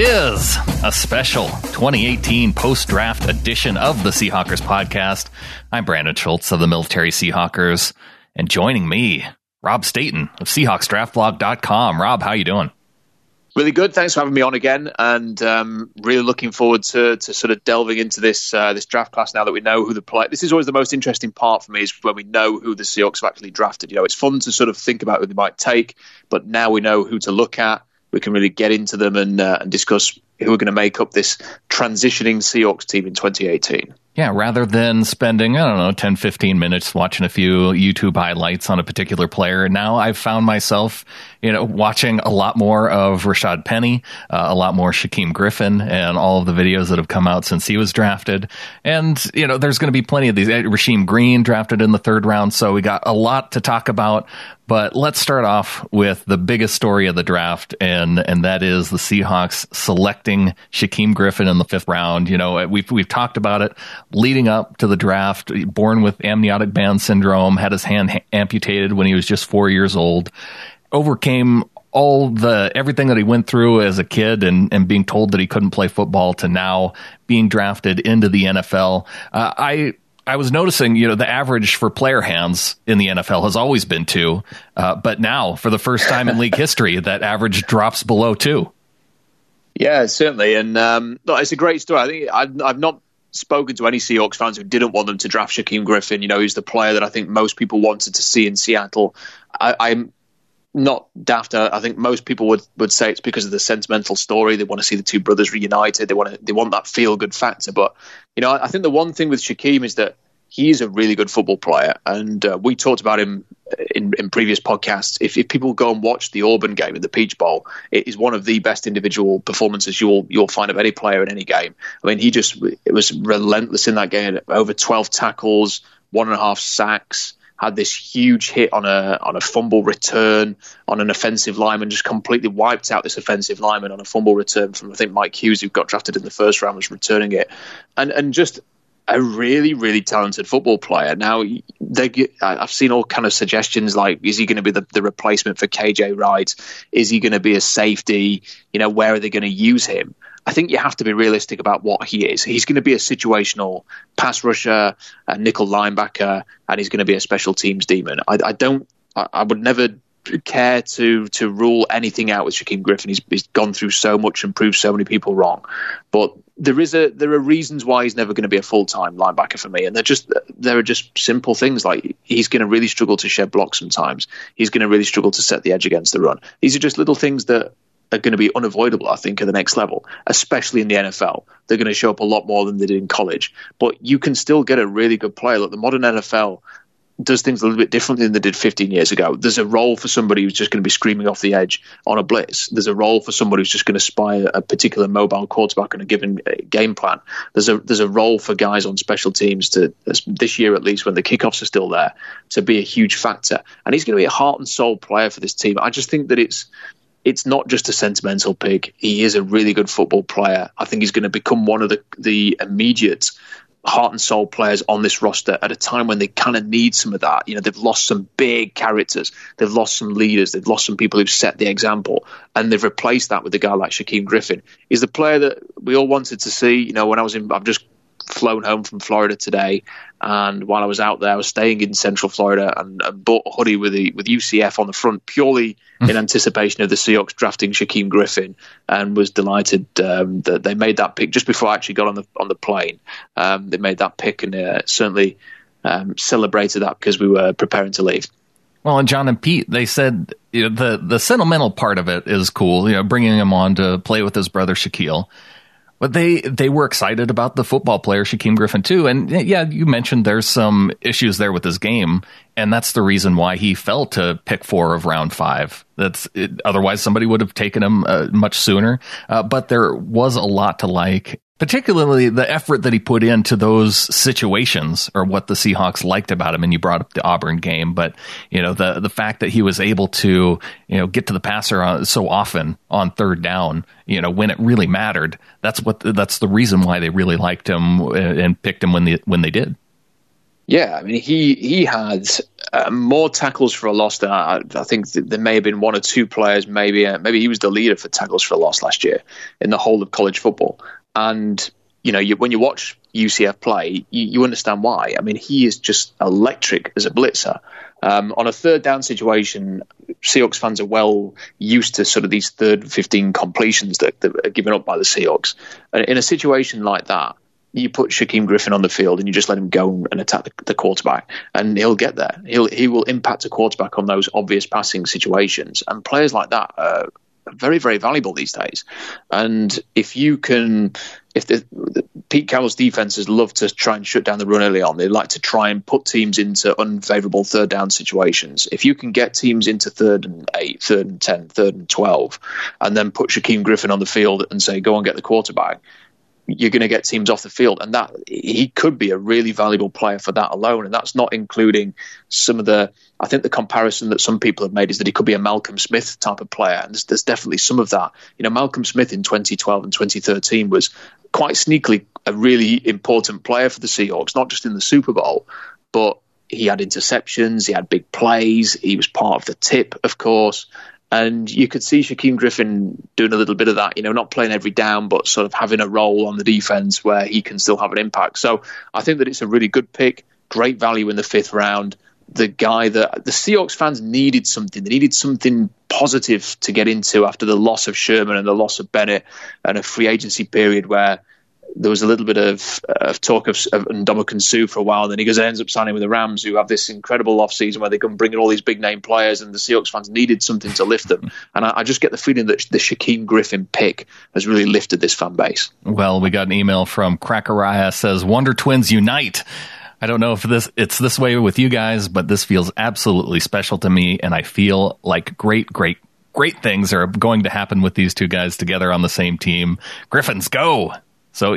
is a special 2018 post-draft edition of the Seahawkers podcast. I'm Brandon Schultz of the Military Seahawkers, and joining me, Rob Staten of SeahawksDraftBlog.com. Rob, how you doing? Really good. Thanks for having me on again, and really looking forward to sort of delving into this draft class now that we know who the player. This is always the most interesting part for me, is when we know who the Seahawks have actually drafted. You know, it's fun to sort of think about who they might take, but now we know who to look at. We can really get into them and discuss who are going to make up this transitioning Seahawks team in 2018. Yeah, rather than spending, 10, 15 minutes watching a few YouTube highlights on a particular player, now I've found myself, watching a lot more of Rashad Penny, a lot more Shaquem Griffin, and all of the videos that have come out since he was drafted. And, there's going to be plenty of these. Rasheem Green drafted in the third round, so we got a lot to talk about. But let's start off with the biggest story of the draft, and that is the Seahawks selecting Shaquem Griffin in the fifth round. We've talked about it leading up to the draft. Born with amniotic band syndrome, had his hand amputated when he was just 4 years old, overcame everything that he went through as a kid and being told that he couldn't play football to now being drafted into the NFL. I was noticing, the average for player hands in the NFL has always been 2, but now, for the first time in league history, that average drops below 2. Yeah, certainly, and it's a great story. I think I've not spoken to any Seahawks fans who didn't want them to draft Shaquem Griffin. He's the player that I think most people wanted to see in Seattle. I'm not daft. I think most people would say it's because of the sentimental story. They want to see the two brothers reunited. They want that feel good factor. But I think the one thing with Shaquem is that he is a really good football player, and we talked about him in previous podcasts. If people go and watch the Auburn game in the Peach Bowl, it is one of the best individual performances you'll find of any player in any game. I mean, it was relentless in that game. Over 12 tackles, 1.5 sacks. Had this huge hit on a fumble return on an offensive lineman, just completely wiped out this offensive lineman on a fumble return from, I think, Mike Hughes, who got drafted in the first round, was returning it. And just a really, really talented football player. Now, I've seen all kind of suggestions like, is he going to be the replacement for KJ Wright? Is he going to be a safety? Where are they going to use him? I think you have to be realistic about what he is. He's going to be a situational pass rusher, a nickel linebacker, and he's going to be a special teams demon. I would never care to rule anything out with Shaquem Griffin. He's gone through so much and proved so many people wrong. But there are reasons why he's never going to be a full-time linebacker for me, and there are just simple things like he's going to really struggle to shed blocks sometimes. He's going to really struggle to set the edge against the run. These are just little things that are going to be unavoidable, I think, at the next level, especially in the NFL. They're going to show up a lot more than they did in college. But you can still get a really good player. Look, the modern NFL does things a little bit differently than they did 15 years ago. There's a role for somebody who's just going to be screaming off the edge on a blitz. There's a role for somebody who's just going to spy a particular mobile quarterback on a given game plan. There's a role for guys on special teams to, this year at least, when the kickoffs are still there, to be a huge factor. And he's going to be a heart and soul player for this team. I just think that it's not just a sentimental pick. He is a really good football player. I think he's going to become one of the immediate heart and soul players on this roster at a time when they kind of need some of that. They've lost some big characters. They've lost some leaders. They've lost some people who've set the example. And they've replaced that with a guy like Shaquem Griffin. He's the player that we all wanted to see. When I've just flown home from Florida today, and while I was out there, I was staying in Central Florida and bought a hoodie with UCF on the front purely in anticipation of the Seahawks drafting Shaquem Griffin, and was delighted that they made that pick just before I actually got on the plane. They made that pick, and certainly celebrated that because we were preparing to leave. Well, and John and Pete, they said the sentimental part of it is cool, bringing him on to play with his brother Shaquille. But they were excited about the football player Shaquem Griffin too. And yeah, you mentioned there's some issues there with his game, and that's the reason why he fell to pick 4 of round 5. Otherwise somebody would have taken him much sooner. But there was a lot to like. Particularly the effort that he put into those situations are what the Seahawks liked about him. And you brought up the Auburn game, but the fact that he was able to get to the passer so often on third down, when it really mattered. That's the reason why they really liked him and picked him when they did. Yeah, I mean, he had more tackles for a loss than I think there may have been one or two players. Maybe he was the leader for tackles for a loss last year in the whole of college football. And when you watch UCF play, you understand why. I mean, he is just electric as a blitzer. On a third down situation, Seahawks fans are well used to sort of these 3rd and 15 completions that are given up by the Seahawks. And in a situation like that, you put Shaquem Griffin on the field and you just let him go and attack the quarterback, and he'll get there. He will impact a quarterback on those obvious passing situations. And players like that are very, very valuable these days. And if Pete Carroll's defenses love to try and shut down the run early on. They like to try and put teams into unfavorable third down situations. If you can get teams into 3rd and 8, 3rd and 10, 3rd and 12, and then put Shaquem Griffin on the field and say, go and get the quarterback, you're going to get teams off the field. And that he could be a really valuable player for that alone. And that's not including some of I think the comparison that some people have made is that he could be a Malcolm Smith type of player. And there's definitely some of that. Malcolm Smith in 2012 and 2013 was quite sneakily a really important player for the Seahawks, not just in the Super Bowl, but he had interceptions, he had big plays, he was part of the tip, of course. And you could see Shaquem Griffin doing a little bit of that, not playing every down, but sort of having a role on the defense where he can still have an impact. So I think that it's a really good pick, great value in the 5th round. The guy that the Seahawks fans needed something. They needed something positive to get into after the loss of Sherman and the loss of Bennett and a free agency period where there was a little bit of talk of Ndamukong Suh for a while. And then he ends up signing with the Rams, who have this incredible offseason where they come bring in all these big name players, and the Seahawks fans needed something to lift them. And I just get the feeling that the Shaquem Griffin pick has really lifted this fan base. Well, we got an email from Crackeraya, says, Wonder Twins unite. I don't know if it's this way with you guys, but this feels absolutely special to me, and I feel like great things are going to happen with these two guys together on the same team. Griffins, go! So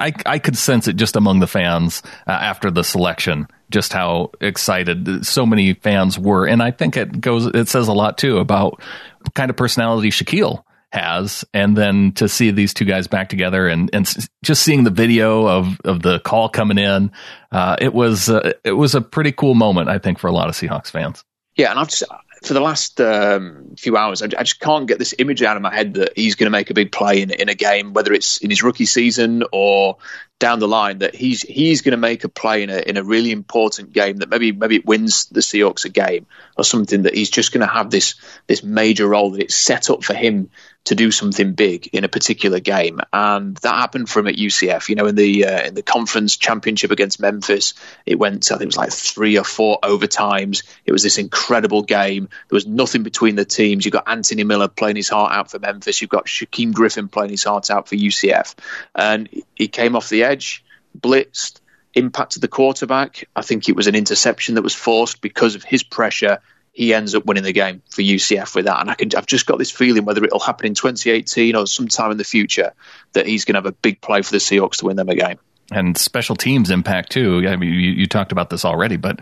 I could sense it just among the fans after the selection, just how excited so many fans were. And I think it says a lot too about the kind of personality Shaquille has. And then to see these two guys back together and just seeing the video of the call coming in, it was a pretty cool moment, I think, for a lot of Seahawks fans. Yeah. And for the last few hours, I just can't get this image out of my head that he's going to make a big play in a game, whether it's in his rookie season or down the line, that he's going to make a play in a really important game that maybe it wins the Seahawks a game or something, that he's just going to have this major role, that it's set up for him to do something big in a particular game. And that happened for him at UCF. In the conference championship against Memphis, it went, I think it was like 3 or 4 overtimes. It was this incredible game. There was nothing between the teams. You've got Anthony Miller playing his heart out for Memphis. You've got Shaquem Griffin playing his heart out for UCF. And he came off the edge, blitzed, impacted the quarterback. I think it was an interception that was forced because of his pressure. He ends up winning the game for UCF with that. And I've just got this feeling, whether it'll happen in 2018 or sometime in the future, that he's going to have a big play for the Seahawks to win them a game. And special teams impact too. I mean, you talked about this already, but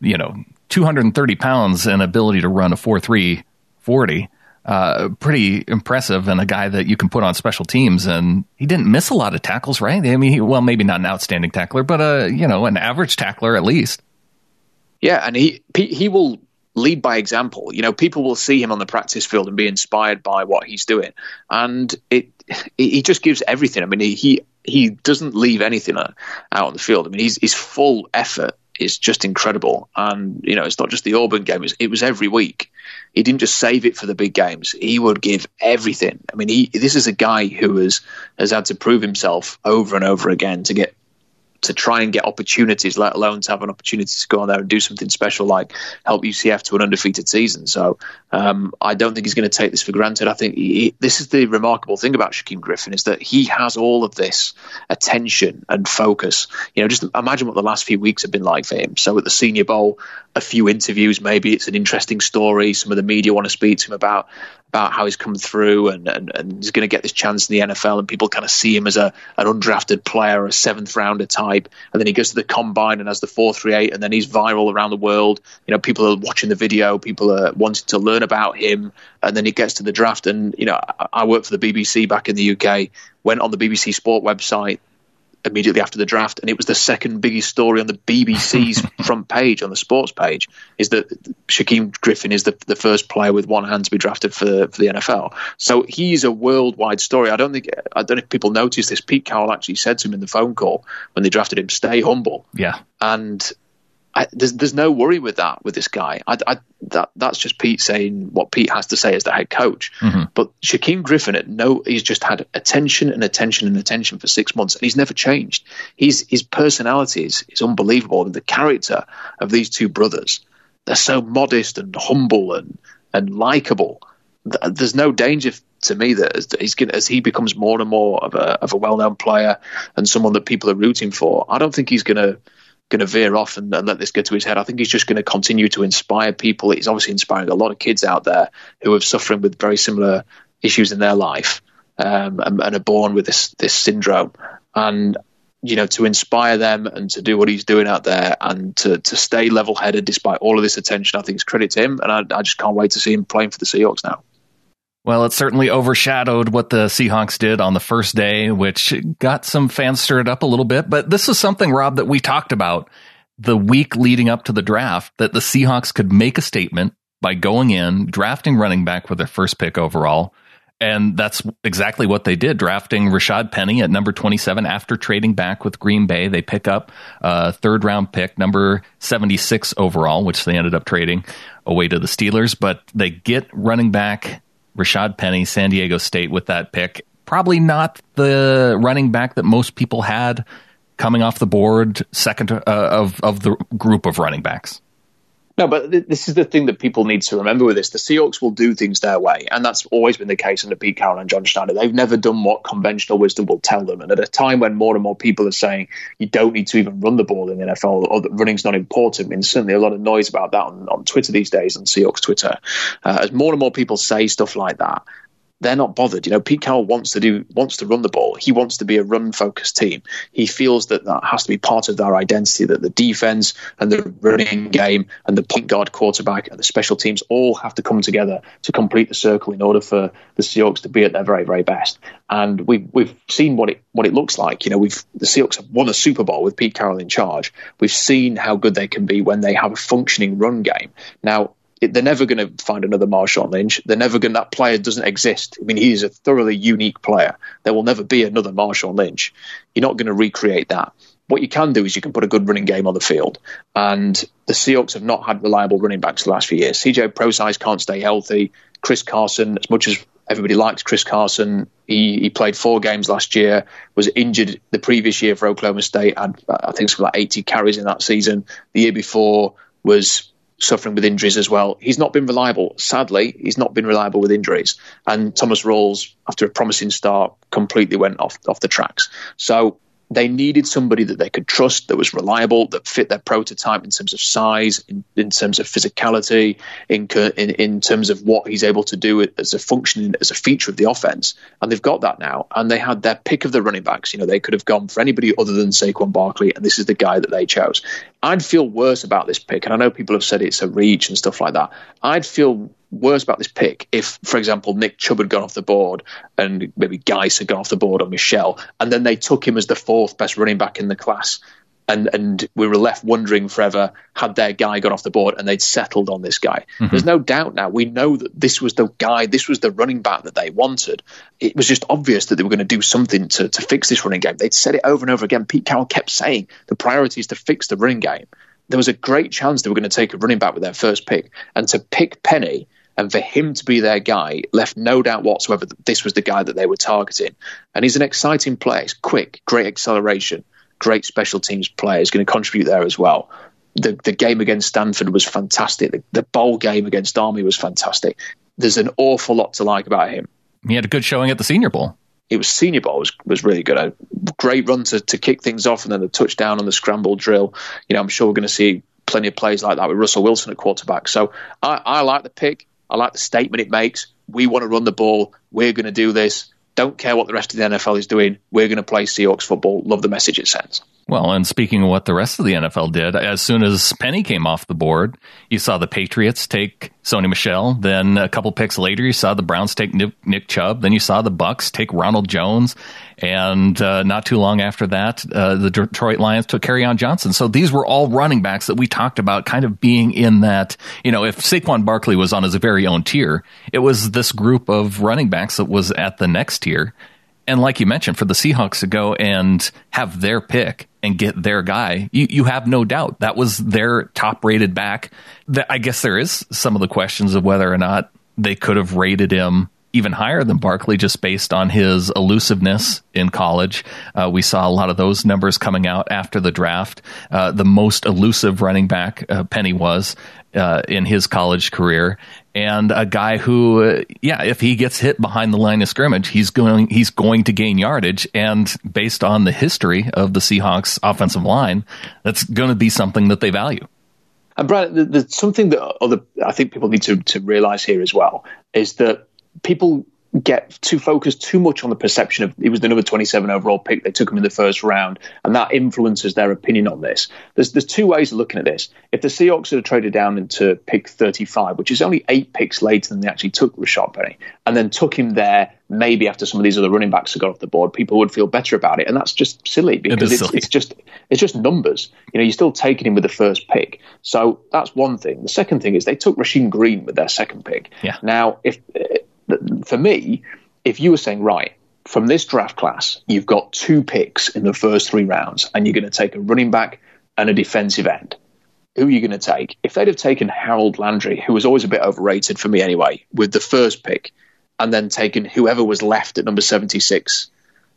230 pounds and ability to run a 4.3 40, pretty impressive, and a guy that you can put on special teams. And he didn't miss a lot of tackles, right? I mean, maybe not an outstanding tackler, but an average tackler at least. Yeah, and he will lead by example. People will see him on the practice field and be inspired by what he's doing, and he just gives everything. I mean, he doesn't leave anything out on the field. I mean, his full effort is just incredible. And it's not just the Auburn game; it was every week. He didn't just save it for the big games. He would give everything. I mean, this is a guy who has had to prove himself over and over again to try and get opportunities, let alone to have an opportunity to go on there and do something special like help UCF to an undefeated season. So I don't think he's going to take this for granted. I think this is the remarkable thing about Shaquem Griffin, is that he has all of this attention and focus. Just imagine what the last few weeks have been like for him. So at the Senior Bowl, a few interviews, maybe it's an interesting story. Some of the media want to speak to him about how he's come through and he's going to get this chance in the NFL, and people kind of see him as an undrafted player, a 7th rounder type. And then he goes to the combine and has the 4.38, and then he's viral around the world. People are watching the video, people are wanting to learn about him, and then he gets to the draft. And I worked for the BBC back in the UK, went on the BBC Sport website, immediately after the draft, and it was the second biggest story on the BBC's front page, on the sports page, is that Shaquem Griffin is the first player with one hand to be drafted for the NFL. So he's a worldwide story. I don't know if people noticed this. Pete Carroll actually said to him in the phone call when they drafted him, "Stay humble." Yeah. And there's no worry with this guy. That's just Pete saying what Pete has to say as the head coach. Mm-hmm. But Shaquem Griffin, he's just had attention and attention and attention for 6 months, and he's never changed. His personality is unbelievable, and the character of these two brothers, they're so modest and humble and likable. There's no danger to me that as he becomes more and more of a well-known player and someone that people are rooting for, I don't think he's going to veer off and let this get to his head. I think he's just going to continue to inspire people. He's obviously inspiring a lot of kids out there who are suffering with very similar issues in their life and are born with this syndrome. And, to inspire them and to do what he's doing out there and to stay level-headed despite all of this attention, I think it's credit to him. And I just can't wait to see him playing for the Seahawks now. Well, it certainly overshadowed what the Seahawks did on the first day, which got some fans stirred up a little bit. But this is something, Rob, that we talked about the week leading up to the draft, that the Seahawks could make a statement by going in, drafting running back with their first pick overall. And that's exactly what they did, drafting Rashad Penny at number 27 after trading back with Green Bay. They pick up a third-round pick, number 76 overall, which they ended up trading away to the Steelers. But they get running back Rashad Penny, San Diego State, with that pick. Probably not the running back that most people had coming off the board, second of the group of running backs. No, but this is the thing that people need to remember with this. The Seahawks will do things their way, and that's always been the case under Pete Carroll and John Schneider. They've never done what conventional wisdom will tell them. And at a time when more and more people are saying you don't need to even run the ball in the NFL, or that running's not important, I mean, certainly a lot of noise about that on Twitter these days, on Seahawks Twitter. As more and more people say stuff like that, they're not bothered. Pete Carroll wants to run the ball. He wants to be a run-focused team. He feels that has to be part of their identity, that the defense and the running game and the point guard, quarterback, and the special teams all have to come together to complete the circle in order for the Seahawks to be at their very, very best. And we've seen what it looks like. The Seahawks have won a Super Bowl with Pete Carroll in charge. We've seen how good they can be when they have a functioning run game. Now, they're never going to find another Marshawn Lynch. That player doesn't exist. I mean, he is a thoroughly unique player. There will never be another Marshawn Lynch. You're not going to recreate that. What you can do is you can put a good running game on the field. And the Seahawks have not had reliable running backs the last few years. CJ Prosise can't stay healthy. Chris Carson, as much as everybody likes Chris Carson, he played 4 games last year, was injured the previous year for Oklahoma State, had I think something like 80 carries in that season. The year before was suffering with injuries as well. He's not been reliable. Sadly, he's not been reliable with injuries. And Thomas Rawls, after a promising start, completely went off the tracks. So they needed somebody that they could trust, that was reliable, that fit their prototype in terms of size, in terms of physicality, in terms of what he's able to do as a feature of the offense. And they've got that now. And they had their pick of the running backs. They could have gone for anybody other than Saquon Barkley, and this is the guy that they chose. I'd feel worse about this pick, and I know people have said it's a reach and stuff like that. I'd feel worse about this pick if, for example, Nick Chubb had gone off the board and maybe Geis had gone off the board, or Michelle, and then they took him as the 4th best running back in the class. And we were left wondering forever, had their guy gone off the board and they'd settled on this guy. Mm-hmm. There's no doubt now. We know that this was the guy, this was the running back that they wanted. It was just obvious that they were going to do something to fix this running game. They'd said it over and over again. Pete Carroll kept saying the priority is to fix the running game. There was a great chance they were going to take a running back with their first pick. And to pick Penny and for him to be their guy left no doubt whatsoever that this was the guy that they were targeting. And he's an exciting player. He's quick, great acceleration, great special teams player. He's going to contribute there as well. The game against Stanford was fantastic. The bowl game against Army was fantastic. There's an awful lot to like about him. He had a good showing at the Senior Bowl. Senior Bowl was really good. A great run to kick things off, and then the touchdown on the scramble drill. I'm sure we're going to see plenty of plays like that with Russell Wilson at quarterback. So I like the pick. I like the statement it makes. We want to run the ball. We're going to do this. Don't care what the rest of the NFL is doing. We're going to play Seahawks football. Love the message it sends. Well, and speaking of what the rest of the NFL did, as soon as Penny came off the board, you saw the Patriots take Sony Michel. Then a couple picks later, you saw the Browns take Nick Chubb. Then you saw the Bucks take Ronald Jones. And not too long after that, the Detroit Lions took Kerryon Johnson. So these were all running backs that we talked about kind of being in that, if Saquon Barkley was on his very own tier, it was this group of running backs that was at the next tier. And like you mentioned, for the Seahawks to go and have their pick and get their guy, you have no doubt that was their top-rated back. I guess there is some of the questions of whether or not they could have rated him even higher than Barkley just based on his elusiveness in college. We saw a lot of those numbers coming out after the draft. The most elusive running back Penny was in his college career. And a guy who, if he gets hit behind the line of scrimmage, he's going to gain yardage. And based on the history of the Seahawks offensive line, that's going to be something that they value. And Brad, there's something that I think people need to realize here as well, is that people get too focused too much on the perception of he was the number 27 overall pick. They took him in the first round, and that influences their opinion on this. There's two ways of looking at this. If the Seahawks had traded down into pick 35, which is only 8 picks later than they actually took Rashad Penny, and then took him there maybe after some of these other running backs had got off the board, people would feel better about it. And that's just silly because it's just numbers. You're still taking him with the first pick. So that's one thing. The second thing is they took Rasheem Green with their second pick. Yeah. Now, for me, if you were saying, right, from this draft class, you've got 2 picks in the first 3 rounds, and you're going to take a running back and a defensive end, who are you going to take? If they'd have taken Harold Landry, who was always a bit overrated for me anyway, with the first pick, and then taken whoever was left at number 76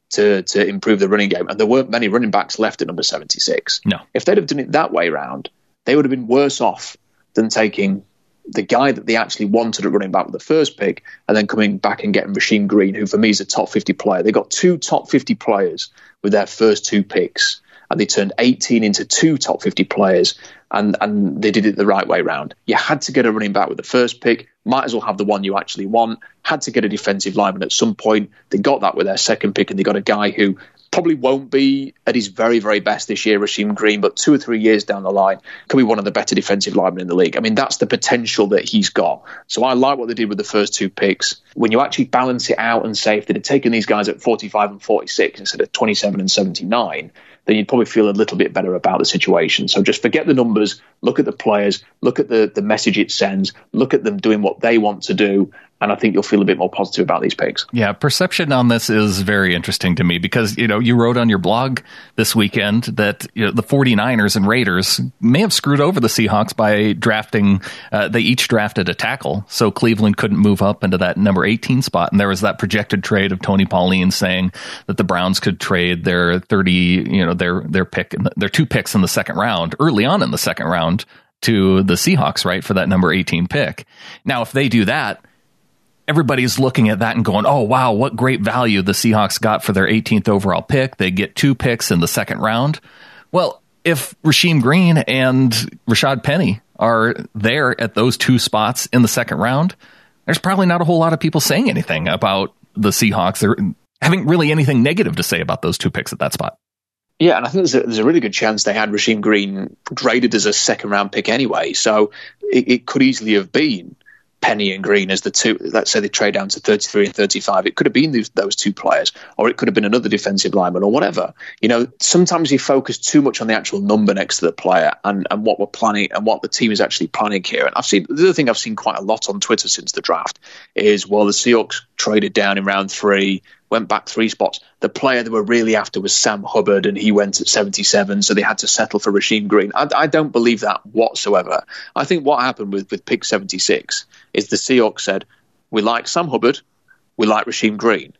to improve the running game, and there weren't many running backs left at number 76. No. If they'd have done it that way round, they would have been worse off than taking the guy that they actually wanted at running back with the first pick, and then coming back and getting Rasheem Green, who for me is a top 50 player. They got 2 top 50 players with their first 2 picks, and they turned 18 into 2 top 50 players, and they did it the right way round. You had to get a running back with the first pick, might as well have the one you actually want, had to get a defensive lineman at some point. They got that with their second pick, and they got a guy who probably won't be at his very, very best this year, Rasheem Green, but 2 or 3 years down the line, could be one of the better defensive linemen in the league. I mean, that's the potential that he's got. So I like what they did with the first 2 picks. When you actually balance it out and say if they'd have taken these guys at 45 and 46 instead of 27 and 79, then you'd probably feel a little bit better about the situation. So just forget the numbers, look at the players, look at the message it sends, look at them doing what they want to do, and I think you'll feel a bit more positive about these picks. Yeah, perception on this is very interesting to me because, you wrote on your blog this weekend that the 49ers and Raiders may have screwed over the Seahawks by drafting, they each drafted a tackle, so Cleveland couldn't move up into that number 18 spot. And there was that projected trade of Tony Pauline saying that the Browns could trade their 30, their pick, their 2 picks in the second round, early on in the second round, to the Seahawks, right, for that number 18 pick. Now, if they do that, everybody's looking at that and going, oh, wow, what great value the Seahawks got for their 18th overall pick. They get 2 picks in the second round. Well, if Rasheem Green and Rashad Penny are there at those 2 spots in the second round, there's probably not a whole lot of people saying anything about the Seahawks. They're having really anything negative to say about those 2 picks at that spot. Yeah, and I think there's a really good chance they had Rasheem Green graded as a second-round pick anyway, so it could easily have been Penny and Green as the 2. Let's say they trade down to 33 and 35. It could have been those 2 players, or it could have been another defensive lineman or whatever. Sometimes you focus too much on the actual number next to the player and what we're planning and what the team is actually planning here. And the other thing I've seen quite a lot on Twitter since the draft is, well, the Seahawks traded down in round 3, went back 3 spots. The player they were really after was Sam Hubbard, and he went at 77, so they had to settle for Rasheem Green. I don't believe that whatsoever. I think what happened with pick 76 is the Seahawks said, we like Sam Hubbard, we like Rasheem Green.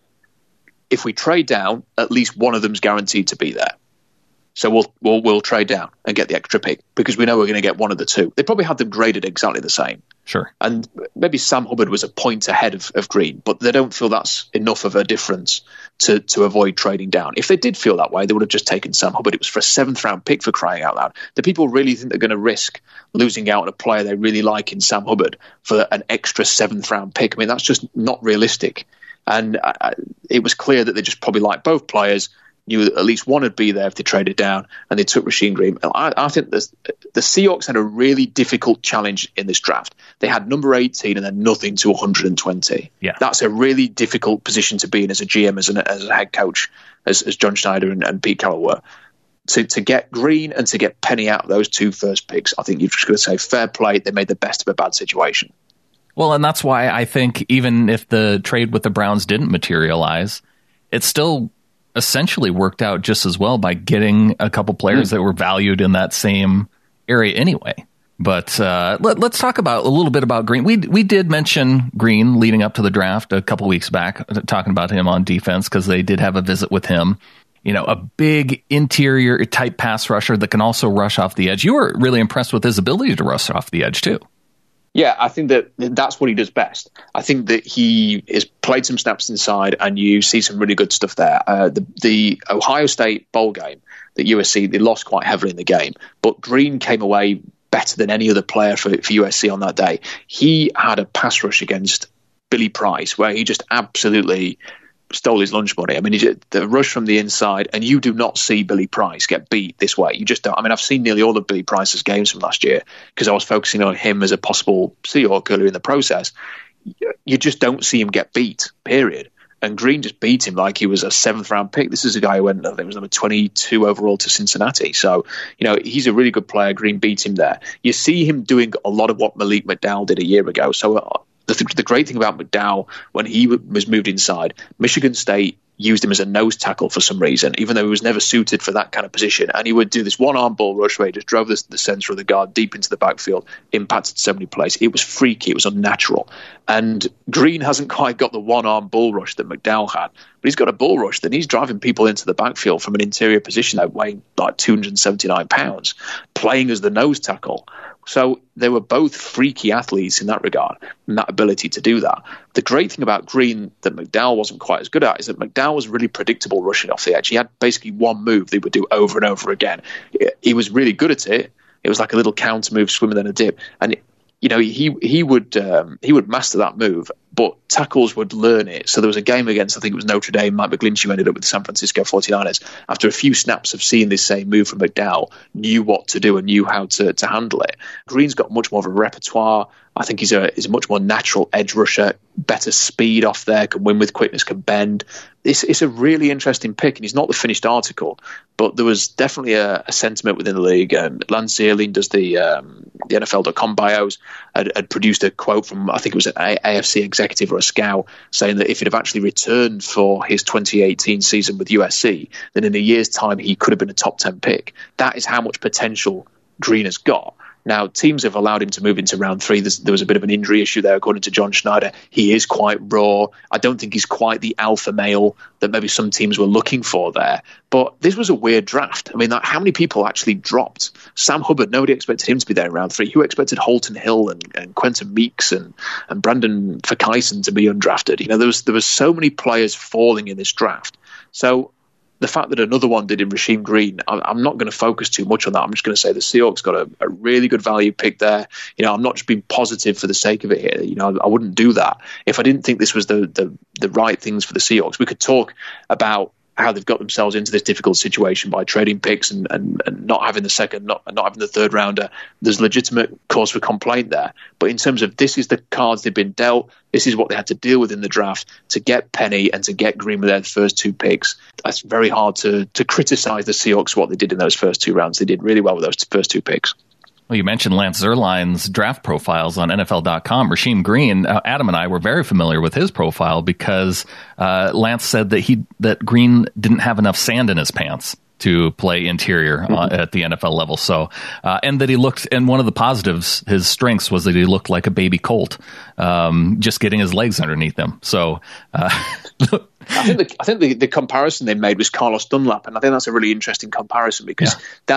If we trade down, at least one of them's guaranteed to be there. So we'll trade down and get the extra pick because we know we're going to get one of the 2. They probably had them graded exactly the same. Sure. And maybe Sam Hubbard was a point ahead of Green, but they don't feel that's enough of a difference to avoid trading down. If they did feel that way, they would have just taken Sam Hubbard. It was for a 7th-round pick, for crying out loud. Do people really think they're going to risk losing out on a player they really like in Sam Hubbard for an extra 7th-round pick? I mean, that's just not realistic. And it was clear that they just probably liked both players. knew that at least one would be there if they traded down, and they took Rasheem Green. I think the Seahawks had a really difficult challenge in this draft. They had number 18 and then nothing to 120. Yeah. That's a really difficult position to be in as a GM, as a head coach, as John Schneider and Pete Carroll were. To get Green and to get Penny out of those 2 first picks, I think you've just got to say fair play. They made the best of a bad situation. Well, and that's why I think even if the trade with the Browns didn't materialize, it still essentially worked out just as well by getting a couple players that were valued in that same area anyway. But let's talk about a little bit about Green. We did mention Green leading up to the draft a couple weeks back, talking about him on defense because they did have a visit with him. You know, a big interior type pass rusher that can also rush off the edge. You were really impressed with his ability to rush off the edge too. Yeah, I think that's what he does best. I think that he has played some snaps inside, and you see some really good stuff there. The Ohio State bowl game, that USC, they lost quite heavily in the game, but Green came away better than any other player for USC on that day. He had a pass rush against Billy Price where he just absolutely stole his lunch money. I mean, the rush from the inside, and you do not see Billy Price get beat this way. You just don't. I mean, I've seen nearly all of Billy Price's games from last year because I was focusing on him as a possible Seahawk earlier in the process. You just don't see him get beat, period. And Green just beat him like he was a 7th round pick. This is a guy who went, I think it was number 22 overall to Cincinnati. So, you know, he's a really good player. Green beat him there. You see him doing a lot of what Malik McDowell did a year ago. So the great thing about McDowell, when he was moved inside, Michigan State used him as a nose tackle for some reason, even though he was never suited for that kind of position. And he would do this one-arm ball rush where he just drove the center of the guard deep into the backfield, impacted so many plays. It was freaky. It was unnatural. And Green hasn't quite got the one-arm bull rush that McDowell had, but he's got a bull rush that he's driving people into the backfield from an interior position that weighing like 279 pounds, playing as the nose tackle. So they were both freaky athletes in that regard, and that ability to do that. The great thing about Green that McDowell wasn't quite as good at is that McDowell was really predictable rushing off the edge. He had basically one move that he would do over and over again. He was really good at it. It was like a little counter move, swim and then a dip. And you know, he would master that move, but tackles would learn it. So there was a game against, I think it was Notre Dame, Mike McGlinchey ended up with the San Francisco 49ers. After a few snaps of seeing this same move from McDowell, knew what to do and knew how to handle it. Green's got much more of a repertoire. I think he's a much more natural edge rusher, better speed off there, can win with quickness, can bend. It's a really interesting pick, and he's not the finished article, but there was definitely a sentiment within the league. Lance Zierlein does the NFL.com bios, had produced a quote from, I think it was an AFC executive or a scout, saying that if he'd have actually returned for his 2018 season with USC, then in a year's time he could have been a top 10 pick. That is how much potential Green has got. Now, teams have allowed him to move into round 3. There was a bit of an injury issue there, according to John Schneider. He is quite raw. I don't think he's quite the alpha male that maybe some teams were looking for there. But this was a weird draft. I mean, how many people actually dropped? Sam Hubbard, nobody expected him to be there in round 3. Who expected Holton Hill and Quentin Meeks and Brandon Fakison to be undrafted? You know, there was so many players falling in this draft. So the fact that another one did in Rasheem Green, I'm not going to focus too much on that. I'm just going to say the Seahawks got a really good value pick there. You know, I'm not just being positive for the sake of it here. You know, I wouldn't do that if I didn't think this was the right things for the Seahawks. We could talk about how they've got themselves into this difficult situation by trading picks and not having the second, not having the third rounder. There's legitimate cause for complaint there. But in terms of this is the cards they've been dealt, this is what they had to deal with in the draft to get Penny and to get Green with their first 2 picks. That's very hard to criticize the Seahawks, what they did in those first 2 rounds. They did really well with those first 2 picks. Well, you mentioned Lance Zierlein's draft profiles on NFL.com. Rasheem Green, Adam and I were very familiar with his profile because Lance said that Green didn't have enough sand in his pants to play interior at the NFL level. So, and that he looked, and one of the positives, his strengths was that he looked like a baby colt, just getting his legs underneath him. So, I think the comparison they made was Carlos Dunlap, and I think that's a really interesting comparison because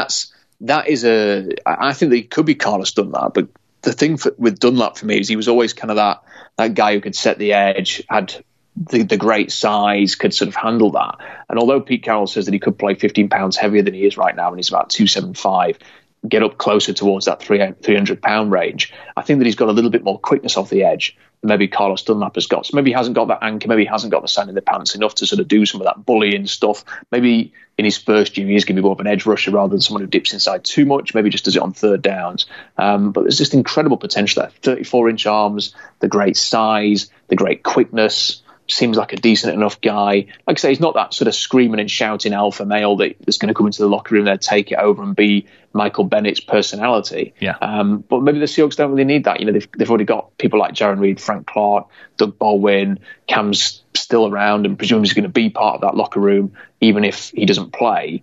I think they could be Carlos Dunlap, but the thing with Dunlap for me is he was always kind of that guy who could set the edge, had the great size, could sort of handle that. And although Pete Carroll says that he could play 15 pounds heavier than he is right now, and he's about 275, get up closer towards that 300-pound range. I think that he's got a little bit more quickness off the edge than maybe Carlos Dunlap has got. So maybe he hasn't got that anchor, maybe he hasn't got the sand in the pants enough to sort of do some of that bullying stuff. Maybe in his first year, he is going to be more of an edge rusher rather than someone who dips inside too much, maybe just does it on third downs. But there's just incredible potential there. 34-inch arms, the great size, the great quickness. Seems like a decent enough guy. Like I say, he's not that sort of screaming and shouting alpha male that's going to come into the locker room there, take it over and be Michael Bennett's personality. Yeah. But maybe the Seahawks don't really need that. You know, they've already got people like Jaron Reed, Frank Clark, Doug Baldwin. Cam's still around and presumably he's going to be part of that locker room, even if he doesn't play.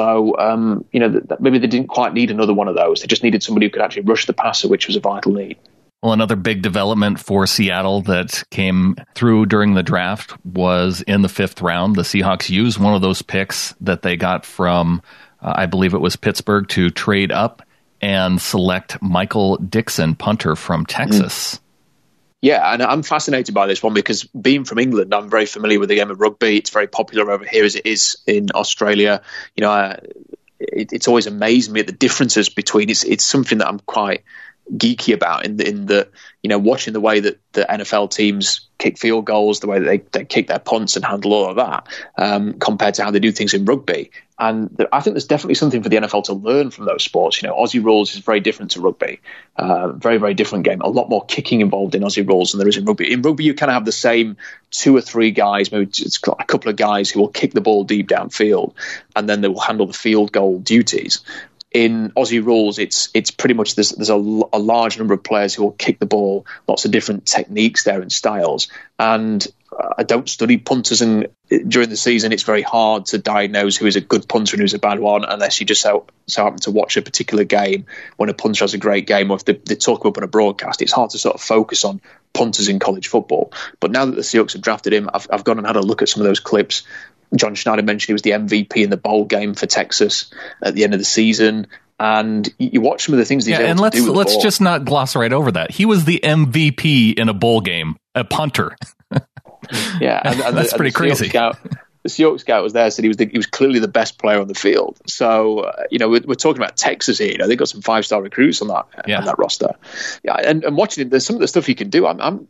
So, maybe they didn't quite need another one of those. They just needed somebody who could actually rush the passer, which was a vital need. Well, another big development for Seattle that came through during the draft was in the 5th round. The Seahawks used one of those picks that they got from, I believe it was Pittsburgh, to trade up and select Michael Dickson, punter from Texas. Yeah, and I'm fascinated by this one because being from England, I'm very familiar with the game of rugby. It's very popular over here as it is in Australia. You know, it's always amazed me at the differences between. It's something that I'm quite geeky about in the watching the way that the NFL teams kick field goals, the way that they kick their punts and handle all of that, compared to how they do things in rugby. And I think there's definitely something for the NFL to learn from those sports. You know, Aussie rules is very different to rugby. Very, very different game. A lot more kicking involved in Aussie rules than there is in rugby. In rugby, you kind of have the same 2 or 3 guys, maybe it's got a couple of guys who will kick the ball deep downfield, and then they will handle the field goal duties. In Aussie rules, it's pretty much there's a large number of players who will kick the ball, lots of different techniques there and styles. And I don't study punters, and during the season, it's very hard to diagnose who is a good punter and who's a bad one, unless you just so happen to watch a particular game when a punter has a great game, or if they talk up on a broadcast. It's hard to sort of focus on punters in college football. But now that the Seahawks have drafted him, I've gone and had a look at some of those clips. John Schneider mentioned he was the MVP in the bowl game for Texas at the end of the season. And you watch some of the things he's able to do with the let's ball. just not gloss right over that. He was the MVP in a bowl game, a punter. Yeah, and that's pretty crazy. The Seahawks scout was there, said he was clearly the best player on the field. So we're talking about Texas here. You know, they've got some 5-star recruits on that roster. Yeah, and watching him, there's some of the stuff he can do.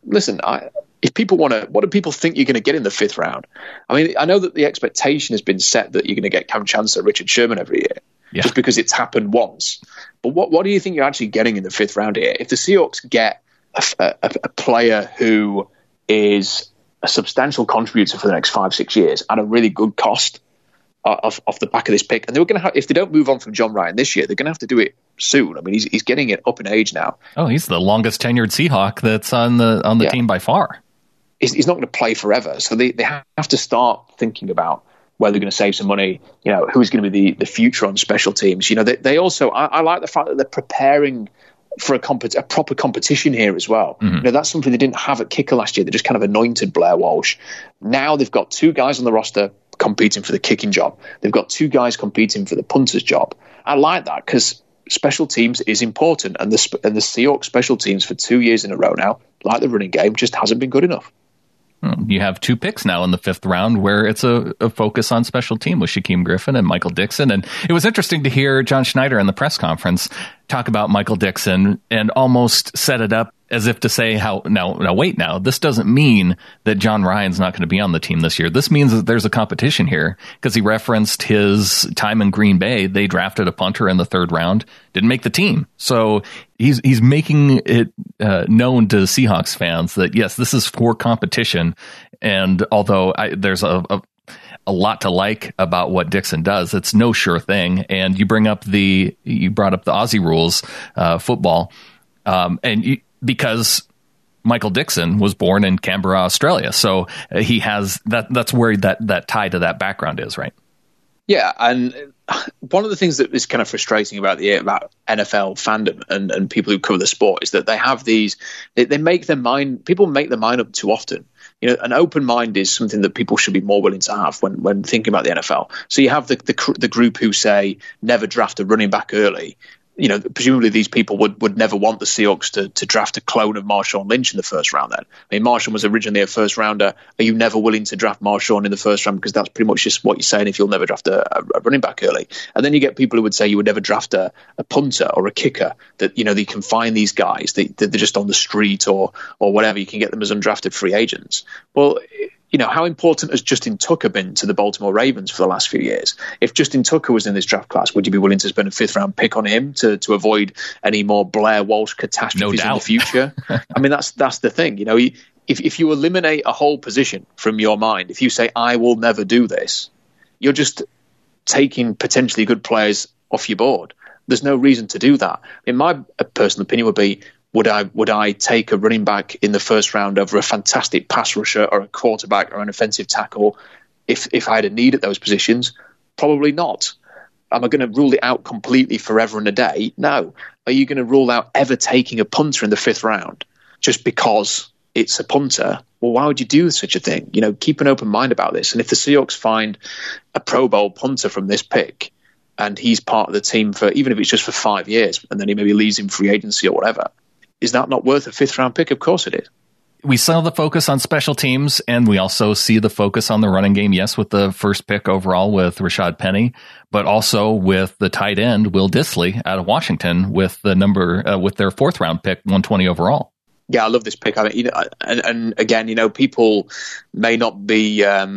If people want to, what do people think you're going to get in the 5th round? I mean, I know that the expectation has been set that you're going to get Cam Chancellor, Richard Sherman every year, just because it's happened once. But what do you think you're actually getting in the 5th round here? If the Seahawks get a player who is a substantial contributor for the next 5-6 years at a really good cost off the back of this pick, and they were going to have, if they don't move on from John Ryan this year, they're going to have to do it soon. I mean, he's getting it up in age now. Oh, he's the longest tenured Seahawk that's on the team by far. He's not going to play forever, so they have to start thinking about where they're going to save some money. You know, who's going to be the future on special teams. You know, they also I like the fact that they're preparing for a proper competition here as well. Mm-hmm. You know, that's something they didn't have at kicker last year. They just kind of anointed Blair Walsh. Now they've got 2 guys on the roster competing for the kicking job. They've got 2 guys competing for the punter's job. I like that because special teams is important, and the Seahawks special teams for 2 years in a row now, like the running game, just hasn't been good enough. You have 2 picks now in the 5th round where it's a focus on special team with Shaquem Griffin and Michael Dickson. And it was interesting to hear John Schneider in the press conference talk about Michael Dickson and almost set it up as if to say, now, this doesn't mean that John Ryan's not going to be on the team this year. This means that there's a competition here, because he referenced his time in Green Bay. They drafted a punter in the 3rd round, didn't make the team. So he's making it known to Seahawks fans that, yes, this is for competition. And although there's a lot to like about what Dickson does, it's no sure thing. And you brought up the Aussie rules football, because Michael Dickson was born in Canberra, Australia. So he has that's where that tie to that background is, right? Yeah, and one of the things that is kind of frustrating about NFL fandom and people who cover the sport is that they have these, they make their mind, people make their mind up too often. You know, an open mind is something that people should be more willing to have when thinking about the NFL. So you have the group who say never draft a running back early. presumably these people would never want the Seahawks to draft a clone of Marshawn Lynch in the first round then. I mean, Marshawn was originally a first rounder. Are you never willing to draft Marshawn in the first round? Because that's pretty much just what you're saying if you'll never draft a running back early. And then you get people who would say you would never draft a punter or a kicker, that, you can find these guys, they're just on the street or whatever. You can get them as undrafted free agents. Well, how important has Justin Tucker been to the Baltimore Ravens for the last few years? If Justin Tucker was in this draft class, would you be willing to spend a 5th-round pick on him to avoid any more Blair Walsh catastrophes in the future? I mean, that's the thing. If you eliminate a whole position from your mind, if you say, I will never do this, you're just taking potentially good players off your board. There's no reason to do that. In my personal opinion would be, would I take a running back in the first round over a fantastic pass rusher or a quarterback or an offensive tackle if I had a need at those positions? Probably not. Am I going to rule it out completely forever and a day? No. Are you going to rule out ever taking a punter in the 5th round just because it's a punter? Well, why would you do such a thing? Keep an open mind about this. And if the Seahawks find a Pro Bowl punter from this pick and he's part of the team for, even if it's just for 5 years, and then he maybe leaves in free agency or whatever, is that not worth a 5th-round pick? Of course it is. We saw the focus on special teams, and we also see the focus on the running game, yes, with the first pick overall with Rashad Penny, but also with the tight end, Will Dissly, out of Washington, with the with their 4th-round pick, 120 overall. Yeah, I love this pick. I mean, and again, people may not be,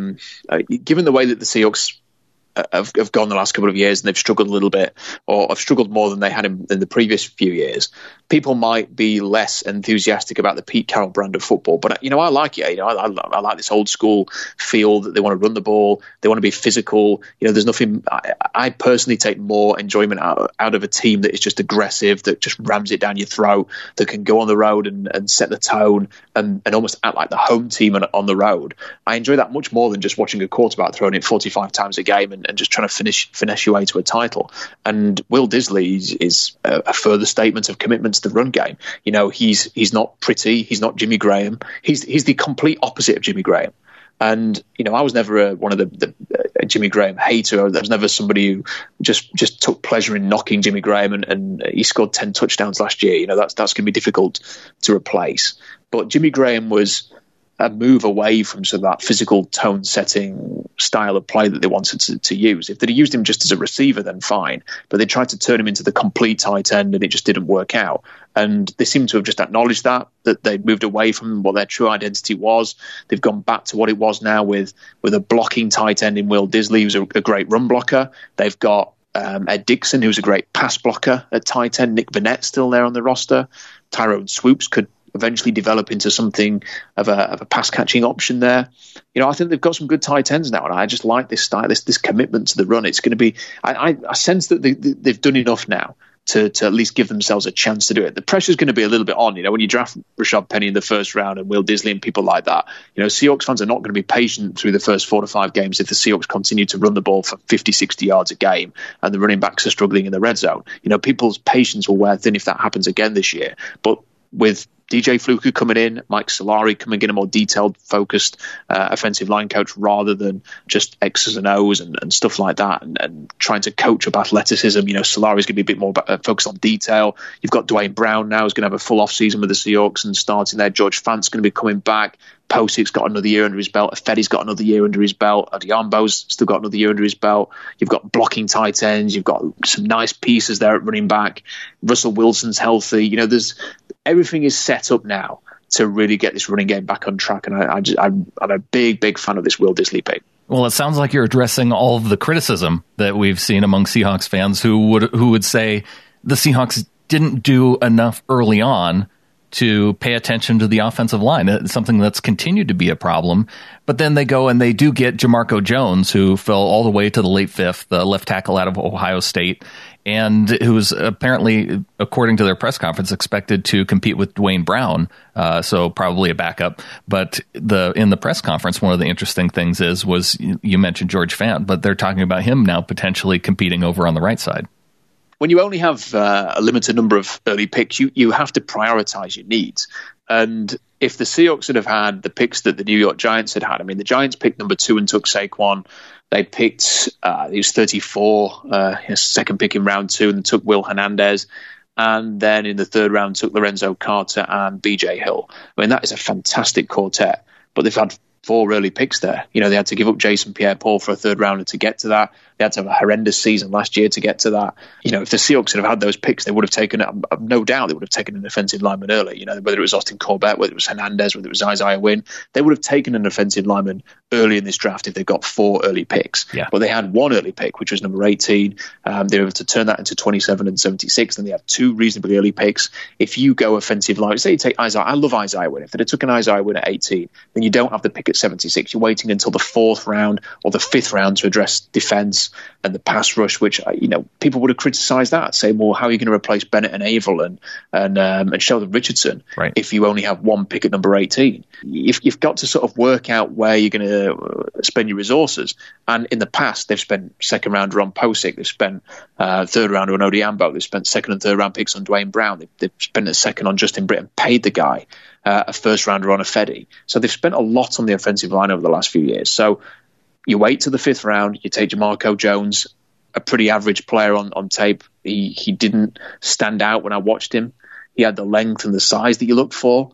given the way that the Seahawks have gone the last couple of years and they've struggled a little bit, or have struggled more than they had in the previous few years, people might be less enthusiastic about the Pete Carroll brand of football. But, I like it. I like this old school feel that they want to run the ball. They want to be physical. There's nothing. I personally take more enjoyment out of a team that is just aggressive, that just rams it down your throat, that can go on the road and set the tone and almost act like the home team on the road. I enjoy that much more than just watching a quarterback throwing it 45 times a game and just trying to finesse your way to a title. And Will Dissly is a further statement of commitment to the run game. He's not pretty. He's not Jimmy Graham. He's the complete opposite of Jimmy Graham. And I was never one of the Jimmy Graham hater. There was never somebody who just took pleasure in knocking Jimmy Graham, and he scored 10 touchdowns last year. That's going to be difficult to replace. But Jimmy Graham was a move away from sort of that physical tone setting style of play that they wanted to use. If they'd used him just as a receiver, then fine. But they tried to turn him into the complete tight end, and it just didn't work out. And they seem to have just acknowledged that they moved away from what their true identity was. They've gone back to what it was now with a blocking tight end in Will Dissly, who's a great run blocker. They've got Ed Dixon, who's a great pass blocker at tight end. Nick Vannett still there on the roster. Tyrone Swoops could eventually develop into something of a pass catching option there. I think they've got some good tight ends now, and I just like this style, this commitment to the run. It's going to be. I sense that they've done enough now to at least give themselves a chance to do it. The pressure's going to be a little bit on, when you draft Rashad Penny in the first round and Will Dissly and people like that. Seahawks fans are not going to be patient through the first 4 to 5 games if the Seahawks continue to run the ball for 50, 60 yards a game and the running backs are struggling in the red zone. People's patience will wear thin if that happens again this year. But with DJ Fluker coming in, Mike Solari coming in, a more detailed, focused offensive line coach rather than just X's and O's and stuff like that, and trying to coach up athleticism. Solari's going to be a bit more focused on detail. You've got Dwayne Brown now, who's going to have a full off-season with the Seahawks and starting there. George Fant's going to be coming back. Posic's got another year under his belt. Fetty's got another year under his belt. Adiambo's still got another year under his belt. You've got blocking tight ends. You've got some nice pieces there at running back. Russell Wilson's healthy. Everything is set up now to really get this running game back on track. And I'm a big fan of this Will Dissly pick. Well, it sounds like you're addressing all of the criticism that we've seen among Seahawks fans who would say the Seahawks didn't do enough early on to pay attention to the offensive line. It's something that's continued to be a problem. But then they go and they do get Jamarco Jones, who fell all the way to the late 5th, the left tackle out of Ohio State, and who's apparently, according to their press conference, expected to compete with Dwayne Brown, so probably a backup. But in the press conference, one of the interesting things was you mentioned George Fant, but they're talking about him now potentially competing over on the right side. when you only have a limited number of early picks, you have to prioritize your needs. And if the Seahawks had have had the picks that the New York Giants had had, I mean, the Giants picked number 2 and took Saquon. They picked, he was 34, his second pick in round 2, and took Will Hernandez. And then in the third round took Lorenzo Carter and BJ Hill. I mean, that is a fantastic quartet, but they've had 4 early picks there. You know, they had to give up Jason Pierre-Paul for a third rounder to get to that. They had to have a horrendous season last year to get to that. You know, if the Seahawks had have had those picks, they would have taken, no doubt, they would have taken an offensive lineman early. You know, whether it was Austin Corbett, whether it was Hernandez, whether it was Isaiah Wynn, they would have taken an offensive lineman early in this draft if they got 4 early picks. Yeah. But they had 1 early pick, which was number 18. They were able to turn that into 27 and 76. Then they have 2 reasonably early picks. If you go offensive line, say you take Isaiah, I love Isaiah Wynn. If they took an Isaiah Wynn at 18, then you don't have the pick at 76. You're waiting until the 4th round or the 5th round to address defense and the pass rush, which, you know, people would have criticized that, saying, well, how are you going to replace Bennett and Averill and Sheldon Richardson if you only have 1 pick at number 18? You've got to sort of work out where you're going to spend your resources. And in the past, they've spent second rounder on Posick, they've spent third rounder on Odiambo, they've spent second and third round picks on Dwayne Brown, they've spent a second on Justin Britt and paid the guy a first rounder on Ifedi. So they've spent a lot on the offensive line over the last few years. So you wait to the 5th round, you take Jamarco Jones, a pretty average player on tape. He didn't stand out when I watched him. He had the length and the size that you looked for.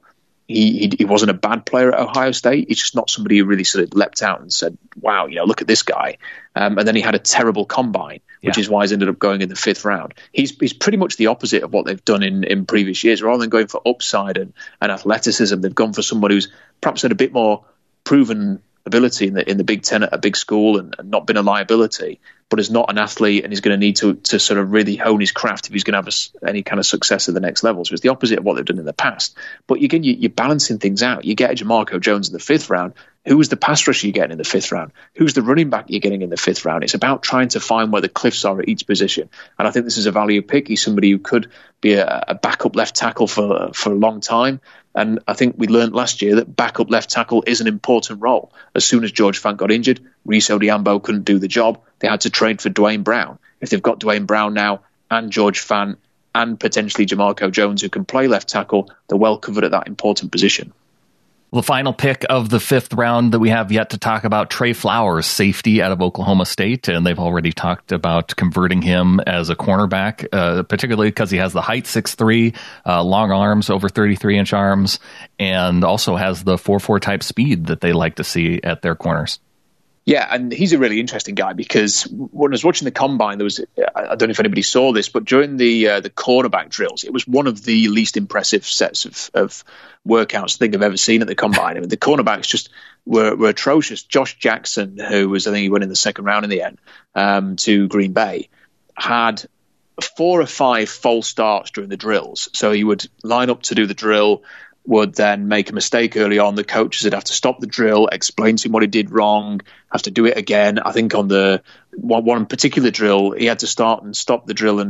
He wasn't a bad player at Ohio State. He's just not somebody who really sort of leapt out and said, wow, you know, look at this guy. And then he had a terrible combine, which is why he's ended up going in the 5th round. He's pretty much the opposite of what they've done in previous years. Rather than going for upside and athleticism, they've gone for someone who's perhaps had a bit more proven ability in the Big Ten at a big school and not been a liability, but is not an athlete and is going to need to sort of really hone his craft if he's going to have any kind of success at the next level. So it's the opposite of what they've done in the past. But again, you're balancing things out. You get a Jamarco Jones in the 5th round. Who's the pass rusher you're getting in the 5th round? Who's the running back you're getting in the 5th round? It's about trying to find where the cliffs are at each position. And I think this is a value pick. He's somebody who could be a backup left tackle for a long time. And I think we learned last year that backup left tackle is an important role. As soon as George Fant got injured, Reese Odiambo couldn't do the job. They had to trade for Dwayne Brown. If they've got Dwayne Brown now and George Fant and potentially Jamarco Jones who can play left tackle, they're well covered at that important position. The final pick of the 5th round that we have yet to talk about, Trey Flowers, safety out of Oklahoma State, and they've already talked about converting him as a cornerback, particularly because he has the height, 6'3", long arms, over 33-inch arms, and also has the 4.4 type speed that they like to see at their corners. Yeah, and he's a really interesting guy because when I was watching the combine, there was, I don't know if anybody saw this, but during the cornerback drills, it was one of the least impressive sets of workouts I think I've ever seen at the combine. I mean, the cornerbacks just were atrocious. Josh Jackson, who was, I think he went in the 2nd round in the end to Green Bay, had 4 or 5 false starts during the drills. So he would line up to do the drill, would then make a mistake early on. The coaches would have to stop the drill, explain to him what he did wrong, have to do it again. I think on the one particular drill, he had to start and stop the drill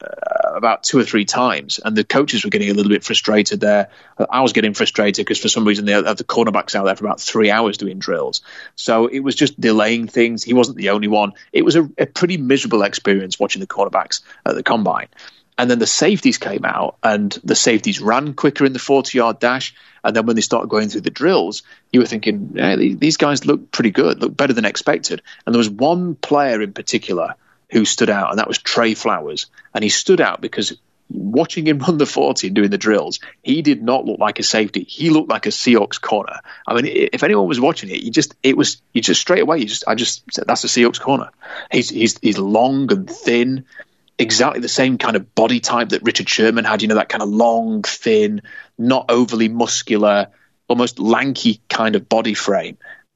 about 2 or 3 times. And the coaches were getting a little bit frustrated there. I was getting frustrated because for some reason they had the cornerbacks out there for about 3 hours doing drills. So it was just delaying things. He wasn't the only one. It was a pretty miserable experience watching the cornerbacks at the combine. And then the safeties came out, and the safeties ran quicker in the 40-yard dash. And then when they started going through the drills, you were thinking, hey, these guys look pretty good, look better than expected. And there was one player in particular who stood out, and that was Trey Flowers. And he stood out because watching him run the 40 and doing the drills, he did not look like a safety. He looked like a Seahawks corner. I mean, if anyone was watching it, you just straight away, I just said, that's a Seahawks corner. He's long and thin. Exactly the same kind of body type that Richard Sherman had, that kind of long, thin, not overly muscular, almost lanky kind of body frame,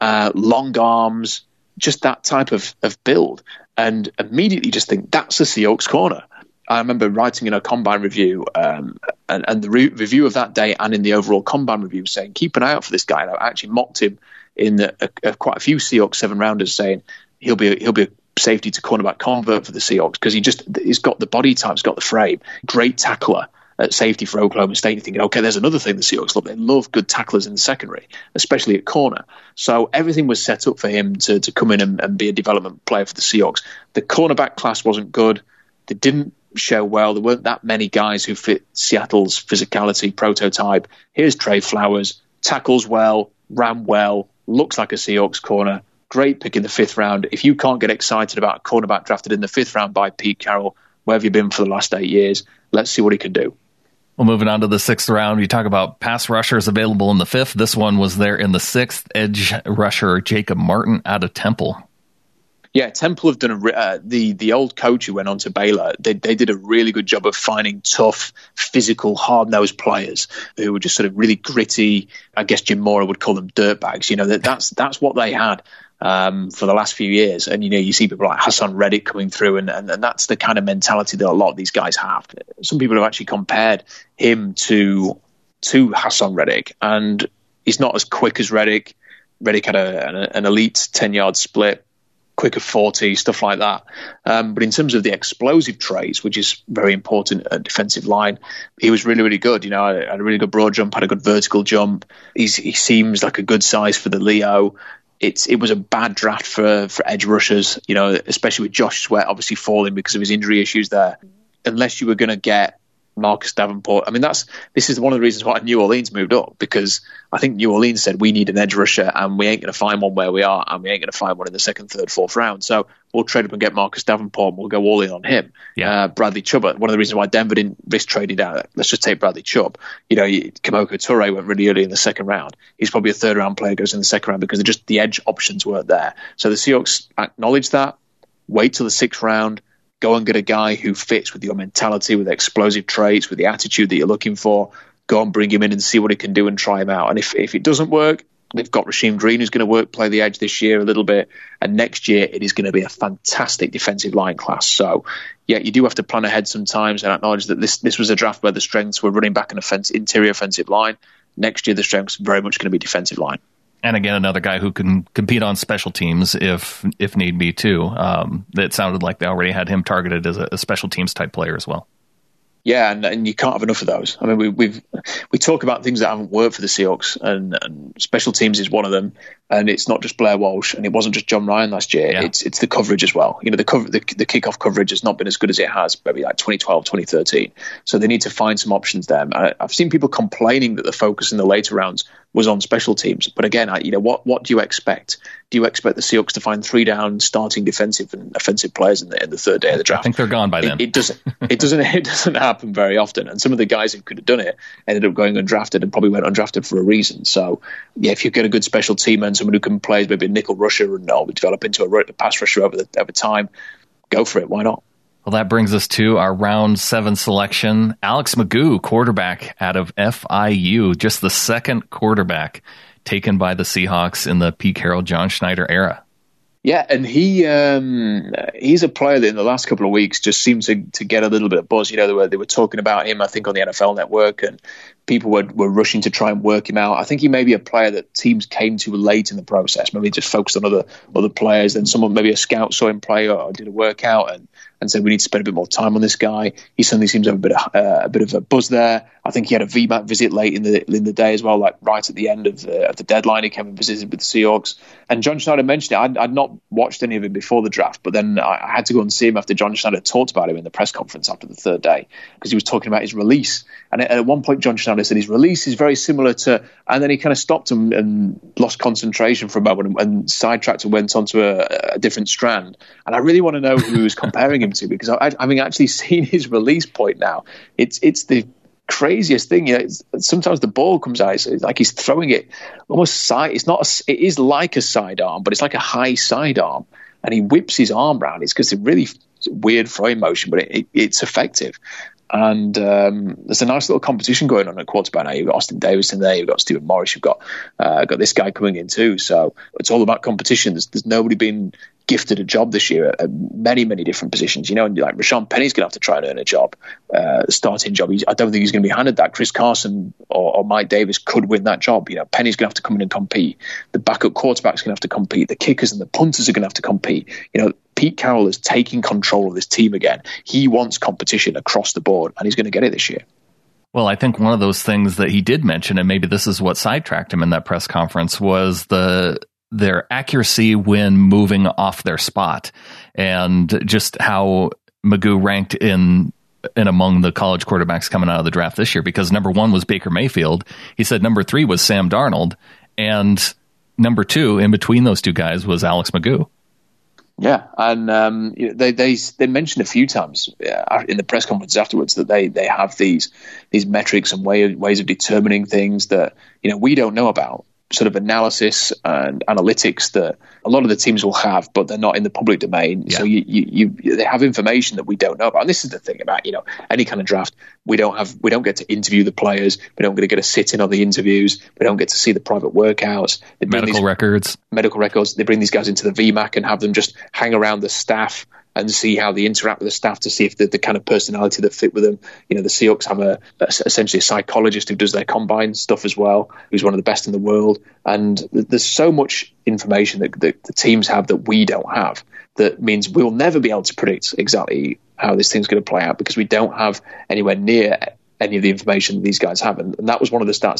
long arms, just that type of build. And immediately just think, that's a Seahawks corner. I remember writing in a combine review and the review of that day and in the overall combine review saying, keep an eye out for this guy. And I actually mocked him in quite a few Seahawks 7-rounders saying he'll be a safety to cornerback convert for the Seahawks because he's got the body type, he's got the frame, great tackler at safety for Oklahoma State. You're thinking, okay, there's another thing the Seahawks love. They love good tacklers in the secondary, especially at corner. So everything was set up for him to come in and be a development player for the Seahawks. The cornerback class wasn't good. They didn't show well. There weren't that many guys who fit Seattle's physicality prototype. Here's Trey Flowers, tackles well, ran well, looks like a Seahawks corner. Great pick in the 5th round. If you can't get excited about a cornerback drafted in the 5th round by Pete Carroll, where have you been for the last 8 years? Let's see what he can do. Well, moving on to the 6th round, you talk about pass rushers available in the 5th. This one was there in the 6th. Edge rusher Jacob Martin out of Temple. Yeah, Temple have done the old coach who went on to Baylor. They did a really good job of finding tough, physical, hard-nosed players who were just sort of really gritty. I guess Jim Mora would call them dirtbags. You know, that's what they had for the last few years. And, you know, you see people like Hassan Reddick coming through, and that's the kind of mentality that a lot of these guys have. Some people have actually compared him to Hassan Reddick, and he's not as quick as Reddick. Reddick had an elite 10-yard split, quicker 40, stuff like that. But in terms of the explosive traits, which is very important at defensive line, he was really, really good. You know, had a really good broad jump, had a good vertical jump. He seems like a good size for the Leo. It was a bad draft for edge rushers, you know, especially with Josh Sweat obviously falling because of his injury issues there. Unless you were going to get Marcus Davenport. I mean, this is one of the reasons why New Orleans moved up, because I think New Orleans said we need an edge rusher and we ain't going to find one where we are, and we ain't going to find one in the 2nd, 3rd, 4th round. So we'll trade up and get Marcus Davenport and we'll go all in on him. Yeah. Bradley Chubb, one of the reasons why Denver didn't risk trading down, let's just take Bradley Chubb. You know, Kamoko Toure went really early in the 2nd round. He's probably a 3rd round player, goes in the 2nd round because the edge options weren't there. So the Seahawks acknowledge that, wait till the 6th round, go and get a guy who fits with your mentality, with explosive traits, with the attitude that you're looking for. Go and bring him in and see what he can do and try him out. And if it doesn't work, they've got Rasheem Green who's going to play the edge this year a little bit. And next year it is going to be a fantastic defensive line class. So, yeah, you do have to plan ahead sometimes and acknowledge that this was a draft where the strengths were running back and interior offensive line. Next year the strengths very much going to be defensive line. And again, another guy who can compete on special teams if need be too. It sounded like they already had him targeted as a special teams type player as well. Yeah, and you can't have enough of those. I mean, we talk about things that haven't worked for the Seahawks, and special teams is one of them. And it's not just Blair Walsh, and it wasn't just John Ryan last year. Yeah. It's the coverage as well. You know, the kickoff coverage has not been as good as it has maybe like 2012, 2013. So they need to find some options there. I've seen people complaining that the focus in the later rounds was on special teams. But again, what do you expect? Do you expect the Seahawks to find 3 down starting defensive and offensive players in the 3rd day of the draft? I think they're gone by then. It doesn't happen very often. And some of the guys who could have done it ended up going undrafted and probably went undrafted for a reason. So yeah, if you get a good special team and someone who can play as maybe a nickel rusher and develop into a pass rusher over time, go for it. Why not? Well, that brings us to our round 7 selection. Alex McGough, quarterback out of FIU, just the 2nd quarterback taken by the Seahawks in the Pete Carroll, John Schneider era. Yeah, and he's a player that in the last couple of weeks just seemed to get a little bit of buzz. You know, they were talking about him, I think, on the NFL Network, and people were rushing to try and work him out. I think he may be a player that teams came to late in the process. Maybe just focused on other players. Then someone, maybe a scout, saw him play or did a workout and said, we need to spend a bit more time on this guy. He suddenly seems to have a bit of a buzz there. I think he had a VMAC visit late in the day as well, like right at the end of the deadline. He came and visited with the Seahawks. And John Schneider mentioned it. I'd not watched any of him before the draft, but then I had to go and see him after John Schneider talked about him in the press conference after the 3rd day, because he was talking about his release. And at one point, John Schneider said his release is very similar to, and then he kind of stopped and lost concentration for a moment and sidetracked and went onto a different strand. And I really want to know who he was comparing him to, because having actually seen his release point now, it's the craziest thing. You know, sometimes the ball comes out, it's like he's throwing it almost side. It is like a sidearm, but it's like a high sidearm, and he whips his arm around. It's because it's a really weird throwing motion, but it's effective. And there's a nice little competition going on at quarterback now. You've got Austin Davidson there, you've got Stephen Morris, you've got this guy coming in too. So it's all about competition. There's nobody been gifted a job this year at many, many different positions. You know, like Rashawn Penny's going to have to try and earn a job, starting job. I don't think he's going to be handed that. Chris Carson or Mike Davis could win that job. You know, Penny's going to have to come in and compete. The backup quarterback's going to have to compete. The kickers and the punters are going to have to compete. You know, Pete Carroll is taking control of this team again. He wants competition across the board, and he's going to get it this year. Well, I think one of those things that he did mention, and maybe this is what sidetracked him in that press conference, was their accuracy when moving off their spot, and just how McGough ranked in and among the college quarterbacks coming out of the draft this year, because number 1 was Baker Mayfield. He said number 3 was Sam Darnold, and number 2 in between those two guys was Alex Magoo. Yeah, and they mentioned a few times in the press conference afterwards that they have these metrics and ways of determining things that we don't know about. Sort of analysis and analytics that a lot of the teams will have, but they're not in the public domain. Yeah. So they have information that we don't know about. And this is the thing about any kind of draft. We don't get to interview the players. We don't get to sit in on the interviews. We don't get to see the private workouts. Medical records. They bring these guys into the VMAC and have them just hang around the staff and see how they interact with the staff to see if the kind of personality that fit with them. The Seahawks have essentially a psychologist who does their combine stuff as well, who's one of the best in the world. And there's so much information that the teams have that we don't have. That means we'll never be able to predict exactly how this thing's going to play out because we don't have anywhere near any of the information these guys have. And that was one of the stats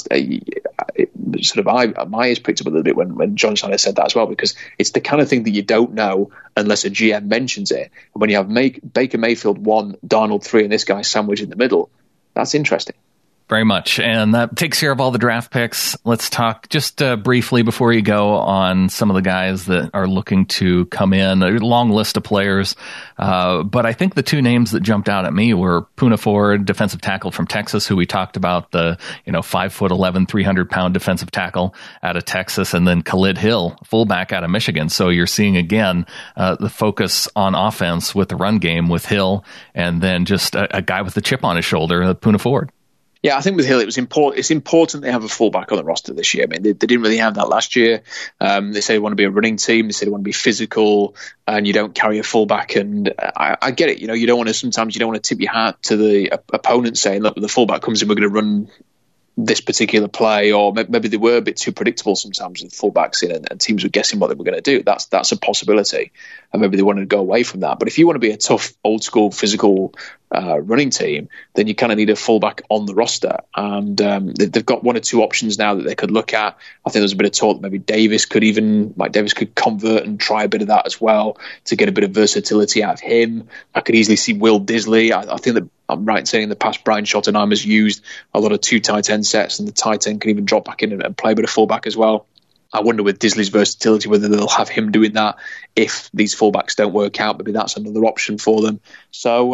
that my ears picked up a little bit when John Schneider said that as well, because it's the kind of thing that you don't know unless a GM mentions it. And when you have Baker Mayfield 1, Darnold 3, and this guy sandwiched in the middle, that's interesting. Very much. And that takes care of all the draft picks. Let's talk just briefly before you go on some of the guys that are looking to come in. A long list of players. But I think the 2 names that jumped out at me were Poona Ford, defensive tackle from Texas, who we talked about, the 5'11", 300-pound defensive tackle out of Texas, and then Khalid Hill, fullback out of Michigan. So you're seeing again the focus on offense with the run game with Hill, and then just a guy with a chip on his shoulder, Poona Ford. Yeah, I think with Hill, it was important. It's important they have a fullback on the roster this year. I mean, they didn't really have that last year. They say they want to be a running team. They say they want to be physical, and you don't carry a fullback. And I get it. You don't want to. Sometimes you don't want to tip your hat to the opponent saying, "Look, when the fullback comes in, we're going to run this particular play," or maybe they were a bit too predictable sometimes with fullbacks in, and teams were guessing what they were going to do. That's a possibility, and maybe they wanted to go away from that. But if you want to be a tough, old school, physical running team, then you kind of need a fullback on the roster, and they've got 1 or 2 options now that they could look at. I think there's a bit of talk that maybe Mike Davis could convert and try a bit of that as well to get a bit of versatility out of him. I could easily see Will Disley. I think that I'm right in saying in the past Brian Schottenheimer's used a lot of 2 tight end sets, and the tight end can even drop back in and play a bit of fullback as well. I wonder with Disley's versatility whether they'll have him doing that if these fullbacks don't work out. Maybe that's another option for them. So,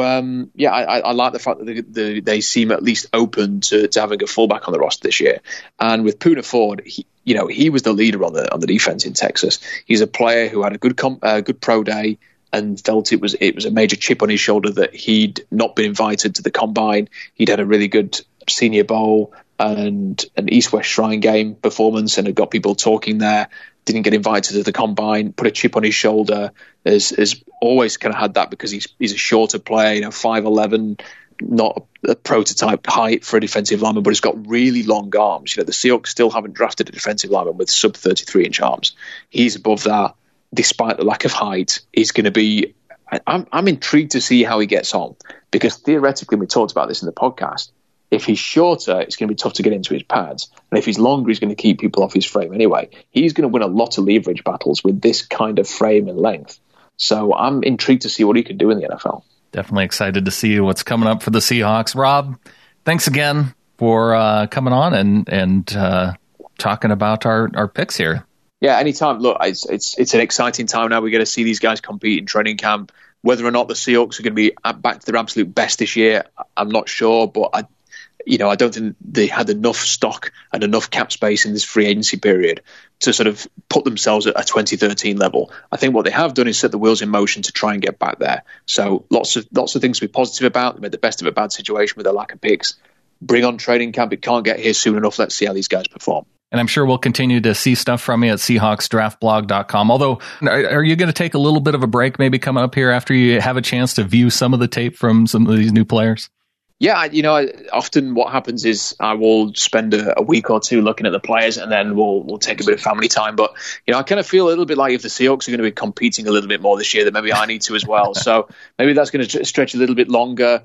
I like the fact that they seem at least open to having a fullback on the roster this year. And with Poona Ford, he was the leader on the defense in Texas. He's a player who had a good pro day and felt it was a major chip on his shoulder that he'd not been invited to the combine. He'd had a really good Senior Bowl and an East-West Shrine Game performance, and it got people talking there. Didn't get invited to the combine, put a chip on his shoulder. Has always kind of had that because he's a shorter player, 5'11", not a prototype height for a defensive lineman, but he's got really long arms. The Seahawks still haven't drafted a defensive lineman with sub 33-inch arms. He's above that, despite the lack of height. He's going to be. I'm intrigued to see how he gets on, because theoretically, we talked about this in the podcast. If he's shorter, it's going to be tough to get into his pads. And if he's longer, he's going to keep people off his frame anyway. He's going to win a lot of leverage battles with this kind of frame and length. So I'm intrigued to see what he can do in the NFL. Definitely excited to see what's coming up for the Seahawks. Rob, thanks again for coming on and talking about our picks here. Yeah, anytime. Look, it's an exciting time now. We get to see these guys compete in training camp. Whether or not the Seahawks are going to be back to their absolute best this year, I'm not sure, but I don't think they had enough stock and enough cap space in this free agency period to sort of put themselves at a 2013 level. I think what they have done is set the wheels in motion to try and get back there. So lots of things to be positive about. They made the best of a bad situation with their lack of picks. Bring on training camp. It can't get here soon enough. Let's see how these guys perform. And I'm sure we'll continue to see stuff from you at SeahawksDraftBlog.com. Although, are you going to take a little bit of a break maybe coming up here after you have a chance to view some of the tape from some of these new players? Yeah, often what happens is I will spend a week or two looking at the players, and then we'll take a bit of family time. But, I kind of feel a little bit like if the Seahawks are going to be competing a little bit more this year, then maybe I need to as well. So maybe that's going to stretch a little bit longer.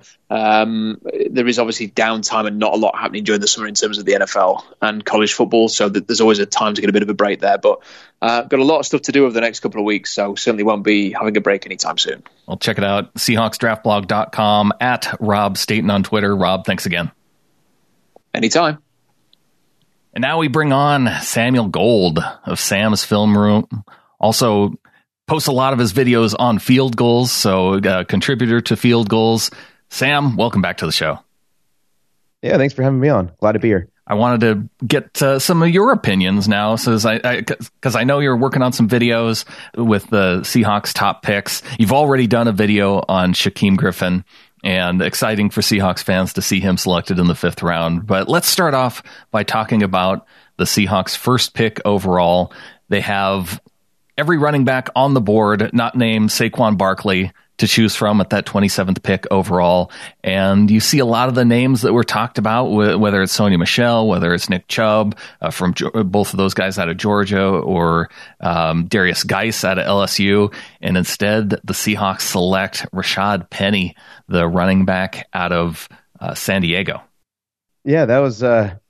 There is obviously downtime and not a lot happening during the summer in terms of the NFL and college football. So there's always a time to get a bit of a break there. But got a lot of stuff to do over the next couple of weeks, so certainly won't be having a break anytime soon. Well, check it out, SeahawksDraftBlog.com, at Rob Staten on Twitter. Rob, thanks again. Anytime. And now we bring on Samuel Gold of Sam's Film Room. Also posts a lot of his videos on Field Gulls, so a contributor to Field Gulls. Sam, welcome back to the show. Yeah, thanks for having me on. Glad to be here. I wanted to get some of your opinions now, because I know you're working on some videos with the Seahawks top picks. You've already done a video on Shaquem Griffin, and exciting for Seahawks fans to see him selected in the 5th round. But let's start off by talking about the Seahawks' first pick overall. They have every running back on the board, not named Saquon Barkley, to choose from at that 27th pick overall. And you see a lot of the names that were talked about, whether it's Sony Michel, whether it's Nick Chubb, from both of those guys out of Georgia, or Darius Geis out of LSU. And instead, the Seahawks select Rashad Penny, the running back out of San Diego. Yeah, that was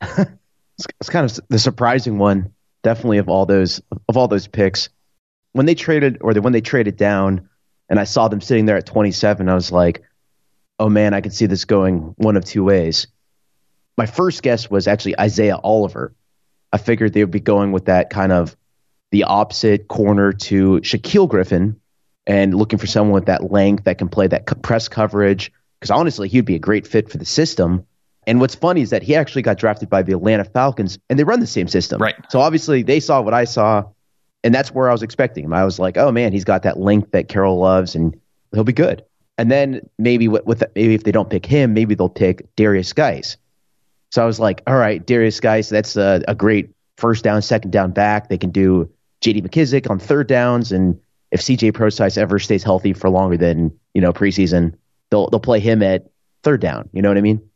it's kind of the surprising one, definitely, of all those picks. When they traded down, and I saw them sitting there at 27, I was like, oh man, I could see this going one of two ways. My first guess was actually Isaiah Oliver. I figured they would be going with that kind of the opposite corner to Shaquille Griffin, and looking for someone with that length that can play that press coverage, because honestly, he'd be a great fit for the system. And what's funny is that he actually got drafted by the Atlanta Falcons, and they run the same system. Right. So obviously they saw what I saw, and that's where I was expecting him. I was like, oh man, he's got that length that Carroll loves, and he'll be good. And then maybe maybe if they don't pick him, maybe they'll pick Darius Geis. So I was like, all right, Darius Geis, that's a great first down, second down back. They can do J.D. McKissick on third downs, and if C.J. Prosise ever stays healthy for longer than preseason, they'll play him at third down. You know what I mean?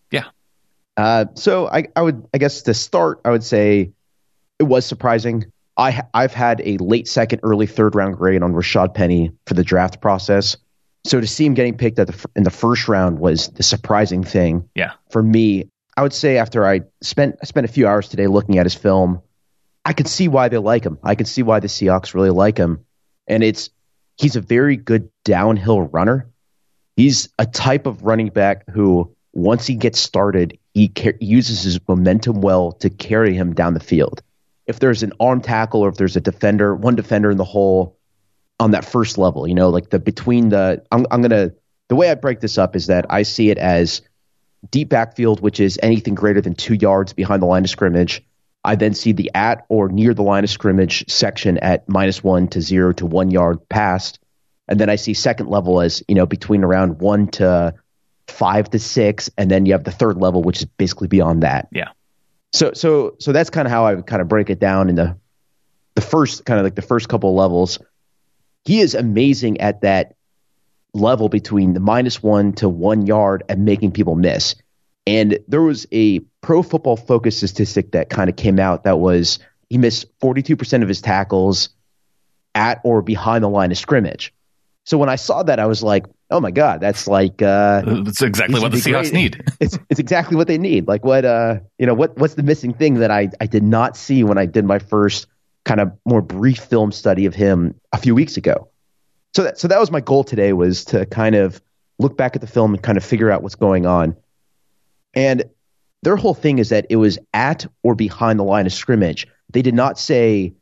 Yeah. So I guess to start, I would say it was surprising. I've had a late second, early third round grade on Rashad Penny for the draft process. So to see him getting picked in the first round was the surprising thing. Yeah. For me, I would say after I spent a few hours today looking at his film, I could see why they like him. I could see why the Seahawks really like him. And he's a very good downhill runner. He's a type of running back who, once he gets started, he uses his momentum well to carry him down the field. If there's an arm tackle, or if there's one defender in the hole on that first level, like the way I break this up is that I see it as deep backfield, which is anything greater than 2 yards behind the line of scrimmage. I then see the at or near the line of scrimmage section at -1 to 0 to 1 yard past. And then I see second level as, between around 1 to 5 to 6. And then you have the third level, which is basically beyond that. Yeah. So that's kind of how I would kind of break it down in the first couple of levels. He is amazing at that level between the -1 to 1 yard and making people miss. And there was a Pro Football Focus statistic that kind of came out that was he missed 42% of his tackles at or behind the line of scrimmage. So when I saw that, I was like, oh my God, that's like that's exactly what the Seahawks need. It's exactly what they need. Like what's the missing thing that I did not see when I did my first kind of more brief film study of him a few weeks ago. So that was my goal today, was to kind of look back at the film and kind of figure out what's going on. And their whole thing is that it was at or behind the line of scrimmage. They did not say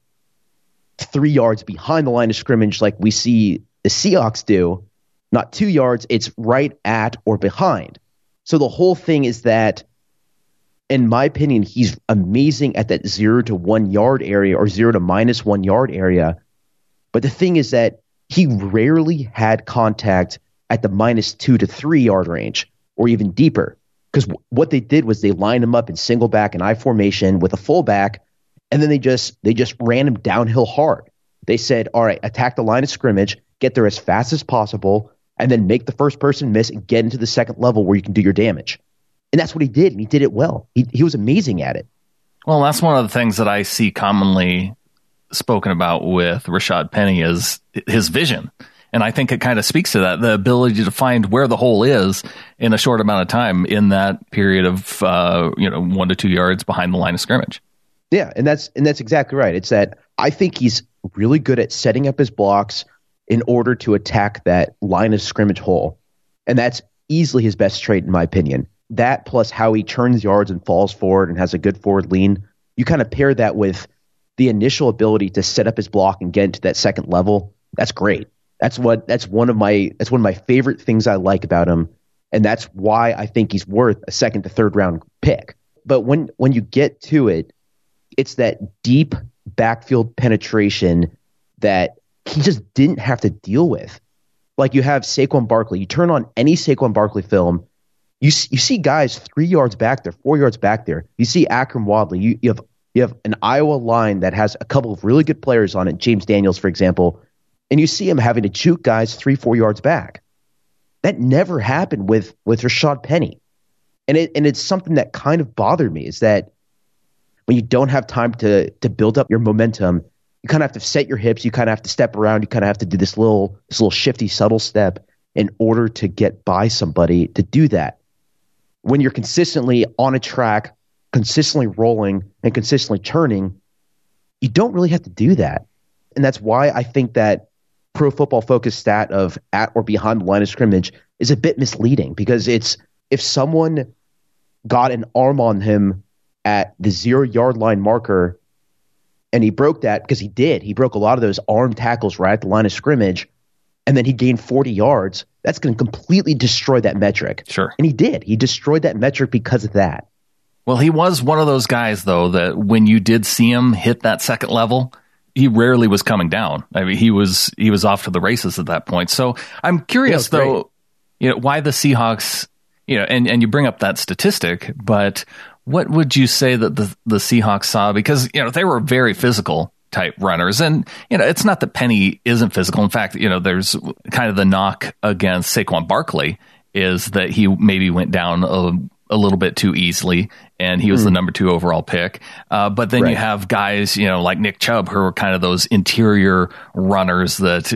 3 yards behind the line of scrimmage like we see the Seahawks do. Not 2 yards, it's right at or behind. So the whole thing is that, in my opinion, he's amazing at that 0 to 1 yard area, or 0 to -1 yard area. But the thing is that he rarely had contact at the -2 to 3 yard range, or even deeper. Because what they did was they lined him up in single back and I formation with a fullback, and then they just ran him downhill hard. They said, all right, attack the line of scrimmage, get there as fast as possible, and then make the first person miss and get into the second level where you can do your damage. And that's what he did, and he did it well. He was amazing at it. Well, that's one of the things that I see commonly spoken about with Rashad Penny is his vision. And I think it kind of speaks to that, the ability to find where the hole is in a short amount of time in that period of 1 to 2 yards behind the line of scrimmage. Yeah, and that's exactly right. It's that I think he's really good at setting up his blocks in order to attack that line of scrimmage hole. And that's easily his best trait, in my opinion. That plus how he turns yards and falls forward and has a good forward lean. You kind of pair that with the initial ability to set up his block and get into that second level. That's great. That's one of my favorite things I like about him. And that's why I think he's worth a second to third round pick. But when you get to it, it's that deep backfield penetration that he just didn't have to deal with. Like you have Saquon Barkley. You turn on any Saquon Barkley film, you see guys 3 yards back there, 4 yards back there. You see Akram Wadley. You have an Iowa line that has a couple of really good players on it, James Daniels, for example, and you see him having to juke guys 3-4 yards back. That never happened with Rashad Penny. And it's something that kind of bothered me, is that when you don't have time to build up your momentum, you kind of have to set your hips, you kind of have to step around, you kind of have to do this little shifty, subtle step in order to get by somebody to do that. When you're consistently on a track, consistently rolling, and consistently turning, you don't really have to do that. And that's why I think that Pro Football Focus stat of at or behind the line of scrimmage is a bit misleading, because it's if someone got an arm on him at the 0 yard line marker and he broke that, because he broke a lot of those arm tackles right at the line of scrimmage, and then he gained 40 yards, that's going to completely destroy that metric. Sure. And he did. He destroyed that metric because of that. Well, he was one of those guys, though, that when you did see him hit that second level, he rarely was coming down. I mean, he was off to the races at that point. So I'm curious, though, why the Seahawks, and you bring up that statistic, but what would you say that the Seahawks saw? Because, they were very physical type runners. And, it's not that Penny isn't physical. In fact, there's kind of the knock against Saquon Barkley is that he maybe went down a little bit too easily, and he was the number 2 overall pick. But then you have guys, like Nick Chubb, who are kind of those interior runners that,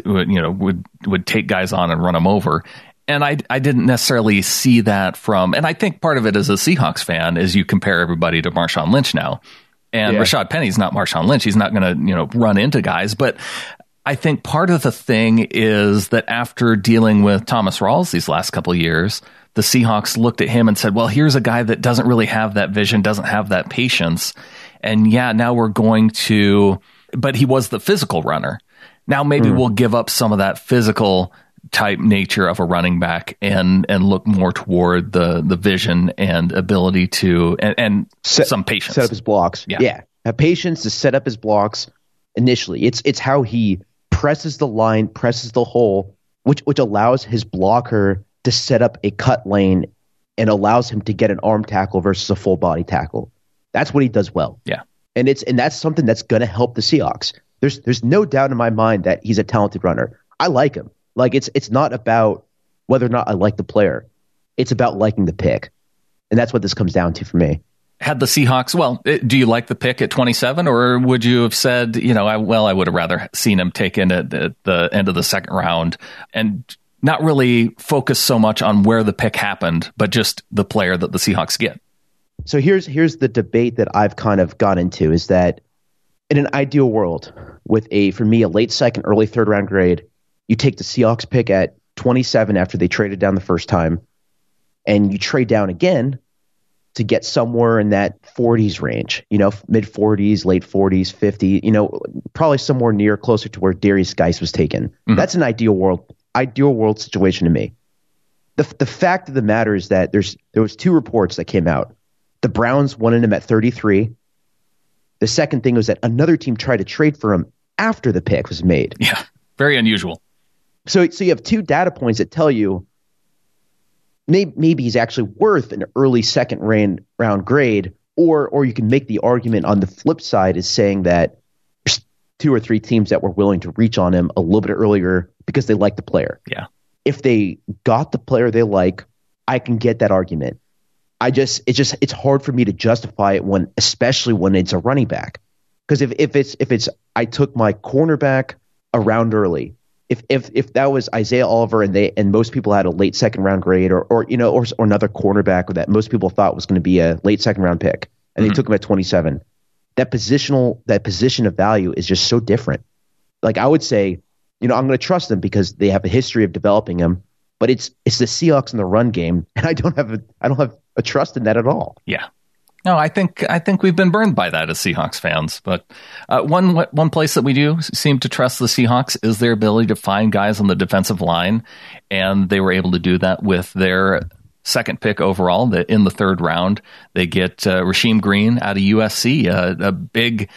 would take guys on and run them over. And I didn't necessarily see that from, and I think part of it as a Seahawks fan is you compare everybody to Marshawn Lynch now. And Rashad Penny's not Marshawn Lynch. He's not going to, run into guys. But I think part of the thing is that after dealing with Thomas Rawls these last couple of years, the Seahawks looked at him and said, well, here's a guy that doesn't really have that vision, doesn't have that patience. And now we're going to, but he was the physical runner. Now maybe we'll give up some of that physical type nature of a running back and look more toward the vision and ability to, and some patience. Set up his blocks. Yeah. Have patience to set up his blocks initially. It's how he presses the line, presses the hole, which allows his blocker to set up a cut lane and allows him to get an arm tackle versus a full body tackle. That's what he does well. Yeah. And that's something that's going to help the Seahawks. There's no doubt in my mind that he's a talented runner. I like him. Like it's not about whether or not I like the player. It's about liking the pick. And that's what this comes down to for me. Had the Seahawks, do you like the pick at 27, or would you have said, I would have rather seen him taken at the end of the second round and not really focus so much on where the pick happened, but just the player that the Seahawks get? So here's the debate that I've kind of got into, is that in an ideal world with for me, a late second, early third round grade, you take the Seahawks pick at 27 after they traded down the first time, and you trade down again to get somewhere in that 40s range, mid 40s, late 40s, 50, probably somewhere near closer to where Darius Geis was taken. Mm-hmm. That's an ideal world situation to me. The fact of the matter is that there was 2 reports that came out. The Browns wanted him at 33. The second thing was that another team tried to trade for him after the pick was made. Yeah, very unusual. So you have 2 data points that tell you maybe he's actually worth an early second round grade, or you can make the argument on the flip side is saying that there's 2 or 3 teams that were willing to reach on him a little bit earlier because they like the player. Yeah. If they got the player they like, I can get that argument. It's hard for me to justify it especially when it's a running back. Because if it's I took my cornerback a round early, if that was Isaiah Oliver and most people had a late second round grade or another cornerback that most people thought was going to be a late second round pick, and they took him at 27, that position of value is just so different. Like I would say, I'm going to trust them because they have a history of developing him, but it's the Seahawks in the run game, and I don't have a trust in that at all. Yeah. No, I think we've been burned by that as Seahawks fans. But one place that we do seem to trust the Seahawks is their ability to find guys on the defensive line, and they were able to do that with their second pick overall. In the third round, they get Rasheem Green out of USC, a big,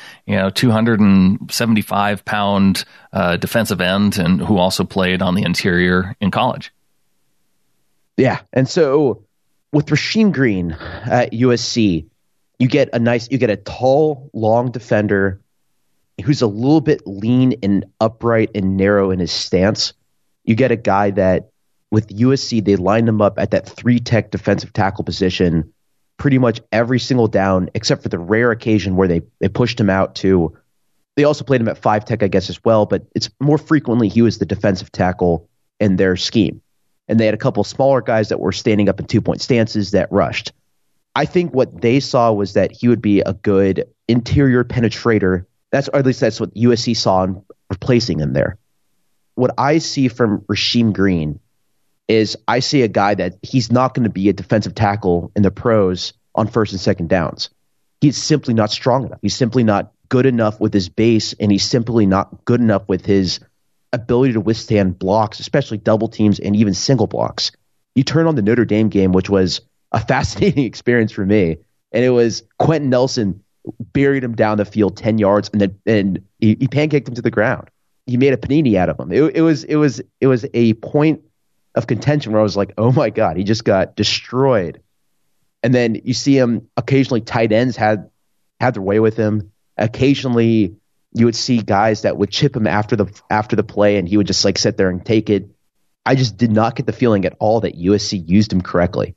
275-pound defensive end, and who also played on the interior in college. Yeah, and so with Rasheem Green at USC, you get a tall, long defender who's a little bit lean and upright and narrow in his stance. You get a guy that with USC, they lined him up at that 3-tech defensive tackle position pretty much every single down, except for the rare occasion where they pushed him out to. They also played him at 5-tech, I guess, as well, but it's more frequently he was the defensive tackle in their scheme. And they had a couple smaller guys that were standing up in 2-point stances that rushed. I think what they saw was that he would be a good interior penetrator. Or at least that's what USC saw in replacing him there. What I see from Rasheem Green is I see a guy that he's not going to be a defensive tackle in the pros on first and second downs. He's simply not strong enough. He's simply not good enough with his base, and he's simply not good enough with his ability to withstand blocks, especially double teams and even single blocks. You turn on the Notre Dame game, which was a fascinating experience for me, and it was Quentin Nelson buried him down the field 10 yards, and he pancaked him to the ground. He made a panini out of him. It was a point of contention where I was like, oh my God, he just got destroyed. And then you see him occasionally, tight ends had their way with him. Occasionally you would see guys that would chip him after the play, and he would just like sit there and take it. I just did not get the feeling at all that USC used him correctly.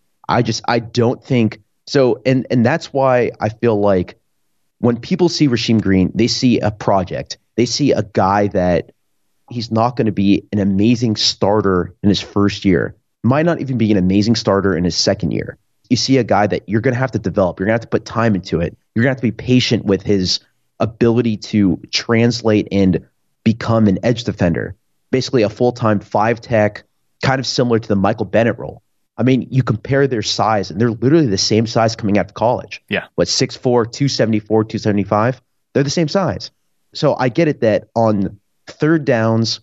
I don't think so. And that's why I feel like when people see Rasheem Green, they see a project. They see a guy that he's not going to be an amazing starter in his first year, might not even be an amazing starter in his second year. You see a guy that you're going to have to develop. You're going to have to put time into it. You're going to have to be patient with his ability to translate and become an edge defender, basically a full-time 5-tech, kind of similar to the Michael Bennett role. I mean, you compare their size, and they're literally the same size coming out of college. Yeah. 6'4", 274, 275? They're the same size. So I get it that on third downs,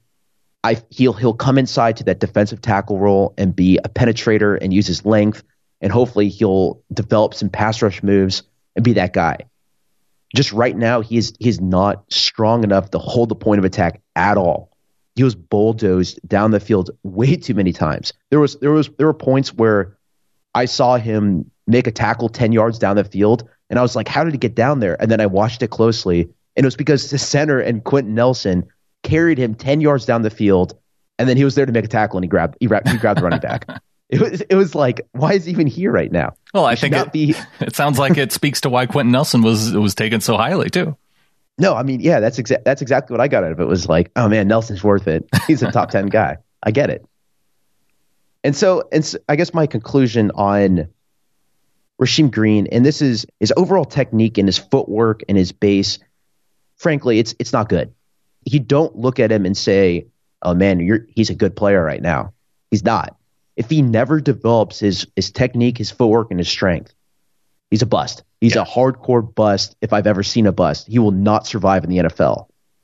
he'll come inside to that defensive tackle role and be a penetrator and use his length, and hopefully he'll develop some pass rush moves and be that guy. Just right now, he's not strong enough to hold the point of attack at all. He was bulldozed down the field way too many times. There were points where I saw him make a tackle 10 yards down the field, and I was like, how did he get down there? And then I watched it closely, and it was because the center and Quentin Nelson carried him 10 yards down the field, and then he was there to make a tackle, and he grabbed the running back. It was like, why is he even here right now? Well, I think it sounds like it speaks to why Quentin Nelson was taken so highly too. No, I mean, yeah, that's exactly what I got out of it. Was like, oh man, Nelson's worth it. He's a top 10 guy. I get it. And so I guess my conclusion on Rasheem Green, and this is his overall technique and his footwork and his base. Frankly, it's not good. You don't look at him and say, oh man, he's a good player right now. He's not. If he never develops his technique, his footwork, and his strength, he's a bust. He's a hardcore bust if I've ever seen a bust. He will not survive in the NFL.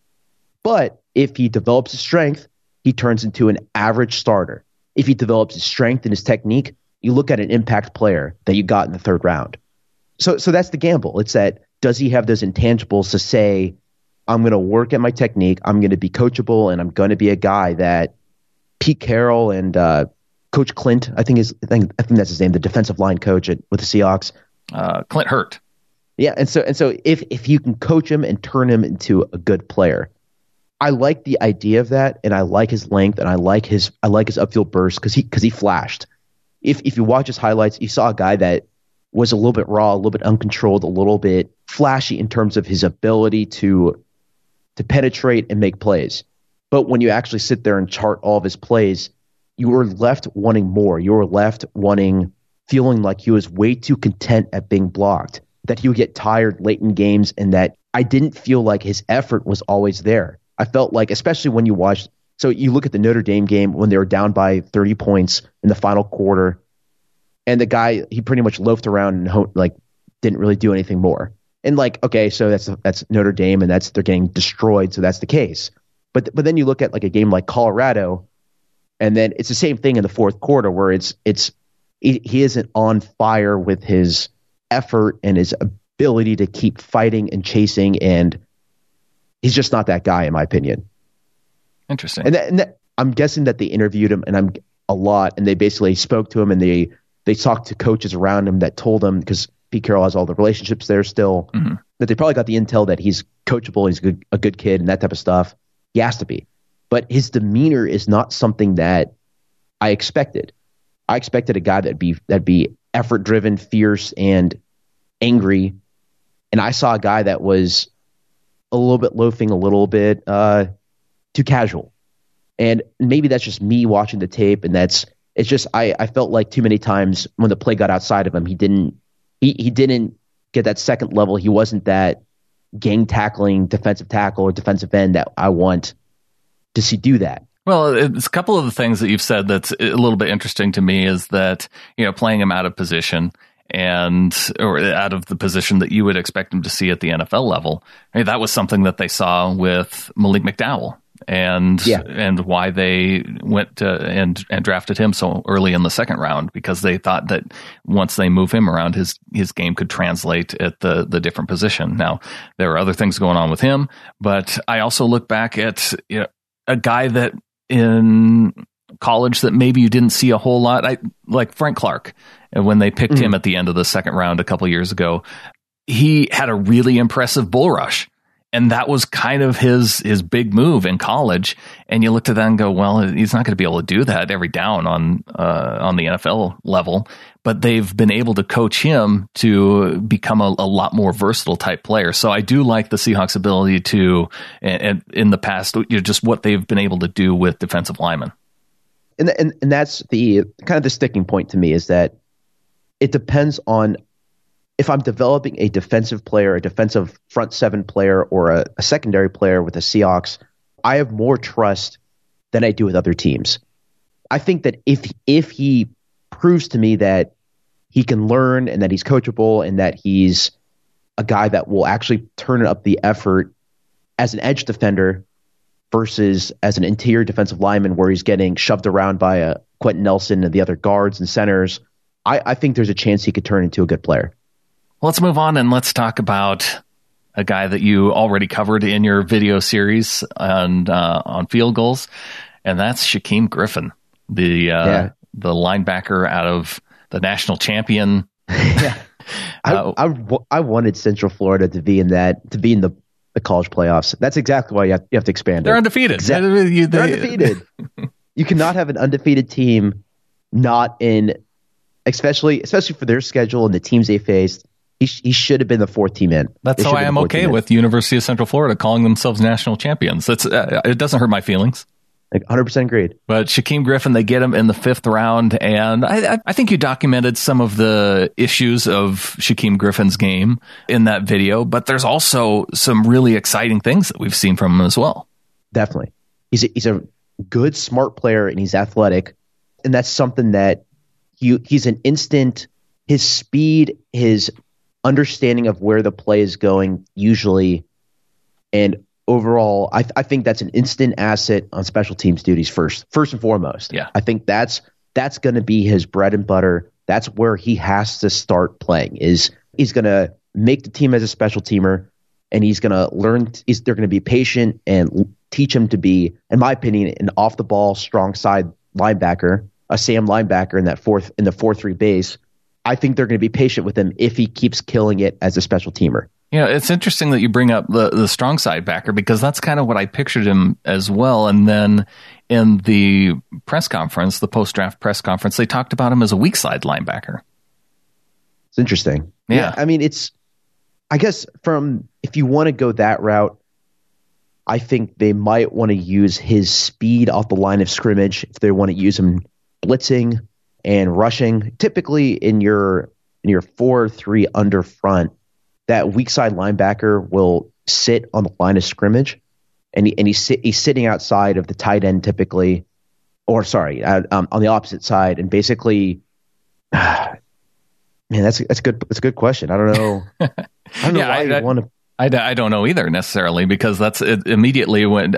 But if he develops his strength, he turns into an average starter. If he develops his strength and his technique, you look at an impact player that you got in the third round. So that's the gamble. It's that, does he have those intangibles to say, I'm going to work at my technique, I'm going to be coachable, and I'm going to be a guy that Pete Carroll and Coach Clint, I think that's his name, the defensive line coach with the Seahawks. Clint Hurt. Yeah, and so if you can coach him and turn him into a good player, I like the idea of that, and I like his length, and I like his upfield burst because he flashed. If you watch his highlights, you saw a guy that was a little bit raw, a little bit uncontrolled, a little bit flashy in terms of his ability to penetrate and make plays. But when you actually sit there and chart all of his plays, you were left wanting more. You were left feeling like he was way too content at being blocked. that he would get tired late in games, and that I didn't feel like his effort was always there. I felt like, especially when you watch, so you look at the Notre Dame game when they were down by 30 points in the final quarter, and the guy, he pretty much loafed around and like didn't really do anything more. And like, okay, so that's Notre Dame, and they're getting destroyed, so that's the case. But then you look at like a game like Colorado, and then it's the same thing in the fourth quarter where he isn't on fire with his effort and his ability to keep fighting and chasing, and he's just not that guy, in my opinion. Interesting. And I'm guessing that they interviewed him a lot, and they basically spoke to him, and they talked to coaches around him that told him, because Pete Carroll has all the relationships there still, that they probably got the intel that he's coachable, he's a good kid, and that type of stuff. He has to be. But his demeanor is not something that I expected. I expected a guy that'd be effort driven, fierce, and angry. And I saw a guy that was a little bit loafing, a little bit too casual. And maybe that's just me watching the tape, and it's just I felt like too many times when the play got outside of him, he didn't get that second level. He wasn't that gang tackling defensive tackle or defensive end that I want to see do that. Well, it's a couple of the things that you've said that's a little bit interesting to me is that, playing him out of position or out of the position that you would expect him to see at the NFL level. I mean, that was something that they saw with Malik McDowell and why they went and drafted him so early in the second round, because they thought that once they move him around, his game could translate at the different position. Now, there are other things going on with him, but I also look back at a guy that in college that maybe you didn't see a whole lot, like Frank Clark. And when they picked him at the end of the second round a couple years ago, he had a really impressive bull rush. And that was kind of his big move in college. And you look at that and go, well, he's not going to be able to do that every down on the NFL level. But they've been able to coach him to become a lot more versatile type player. So I do like the Seahawks' ability to, and in the past, just what they've been able to do with defensive linemen. And that's the kind of the sticking point to me, is that it depends on if I'm developing a defensive player, a defensive front seven player, or a secondary player with the Seahawks, I have more trust than I do with other teams. I think that if he proves to me that he can learn and that he's coachable and that he's a guy that will actually turn up the effort as an edge defender versus as an interior defensive lineman where he's getting shoved around by a Quentin Nelson and the other guards and centers, I think there's a chance he could turn into a good player. Let's move on and let's talk about a guy that you already covered in your video series on field goals, and that's Shaquem Griffin, the linebacker out of the national champion. Yeah. I wanted Central Florida to be in the college playoffs. That's exactly why you have to expand. They're undefeated. Exactly. They're undefeated. You cannot have an undefeated team not in, especially for their schedule and the teams they faced. He should have been the fourth team in. That's how I am okay with University of Central Florida calling themselves national champions. It doesn't hurt my feelings. Like 100% agreed. But Shaquem Griffin, they get him in the fifth round, and I think you documented some of the issues of Shaquem Griffin's game in that video, but there's also some really exciting things that we've seen from him as well. Definitely. He's a good, smart player, and he's athletic, and that's something that he's an instant. His speed, his understanding of where the play is going usually, and overall, I think that's an instant asset on special teams duties first and foremost. Yeah. I think that's going to be his bread and butter. That's where he has to start playing. He's going to make the team as a special teamer, and he's going to learn. They're going to be patient and teach him to be, in my opinion, an off the ball, strong side linebacker, a Sam linebacker in the 4-3 base. I think they're going to be patient with him if he keeps killing it as a special teamer. Yeah, it's interesting that you bring up the strong side backer, because that's kind of what I pictured him as well. And then in the press conference, the post-draft press conference, they talked about him as a weak side linebacker. It's interesting. Yeah. I mean, I guess if you want to go that route, I think they might want to use his speed off the line of scrimmage if they want to use him blitzing and rushing. Typically in your 4-3 under front, that weak side linebacker will sit on the line of scrimmage, and he's sitting outside of the tight end typically, or sorry, on the opposite side, and basically, man, that's a good question. I don't know. I don't know why you want to. I don't know either necessarily, because that's it, immediately when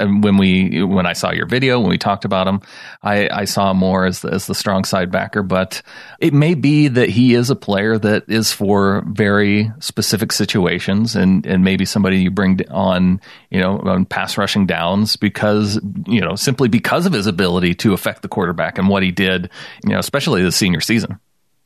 I saw your video, when we talked about him, I saw him more as the strong side backer. But it may be that he is a player that is for very specific situations, and maybe somebody you bring on, on pass rushing downs because, simply because of his ability to affect the quarterback and what he did, especially the senior season.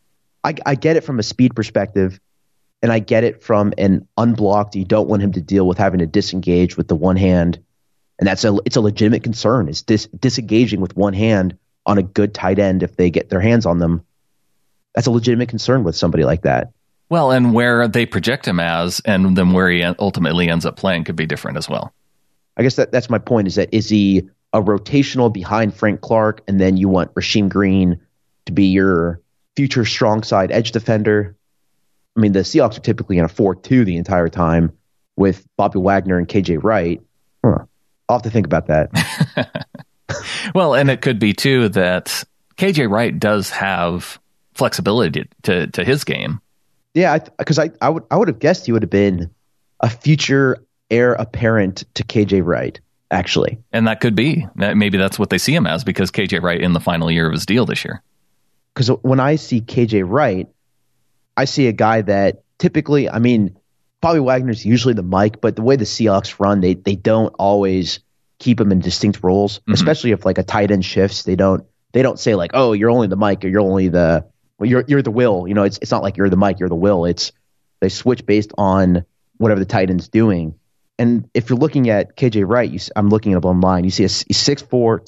I get it from a speed perspective. And I get it from an unblocked. You don't want him to deal with having to disengage with the one hand, and it's a legitimate concern. Is disengaging with one hand on a good tight end if they get their hands on them? That's a legitimate concern with somebody like that. Well, and where they project him as, and then where he ultimately ends up playing could be different as well. I guess that's my point. Is he a rotational behind Frank Clark, and then you want Rasheem Green to be your future strong side edge defender? I mean, the Seahawks are typically in a 4-2 the entire time with Bobby Wagner and KJ Wright. I'll have to think about that. Well, and it could be, too, that KJ Wright does have flexibility to his game. Yeah, because I would have guessed he would have been a future heir apparent to KJ Wright, actually. And that could be. Maybe that's what they see him as, because KJ Wright in the final year of his deal this year. Because when I see KJ Wright, I see a guy that typically, Bobby Wagner's usually the mic, but the way the Seahawks run, they don't always keep him in distinct roles, especially if like a tight end shifts. They don't say like, oh, you're only the mic, or you're only you're the will. It's not like you're the mic, you're the will. They switch based on whatever the tight end's doing. And if you're looking at KJ Wright, I'm looking at him online. You see he's 6'4",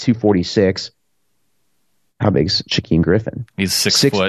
246. How big is Shaquem Griffin? He's 6 foot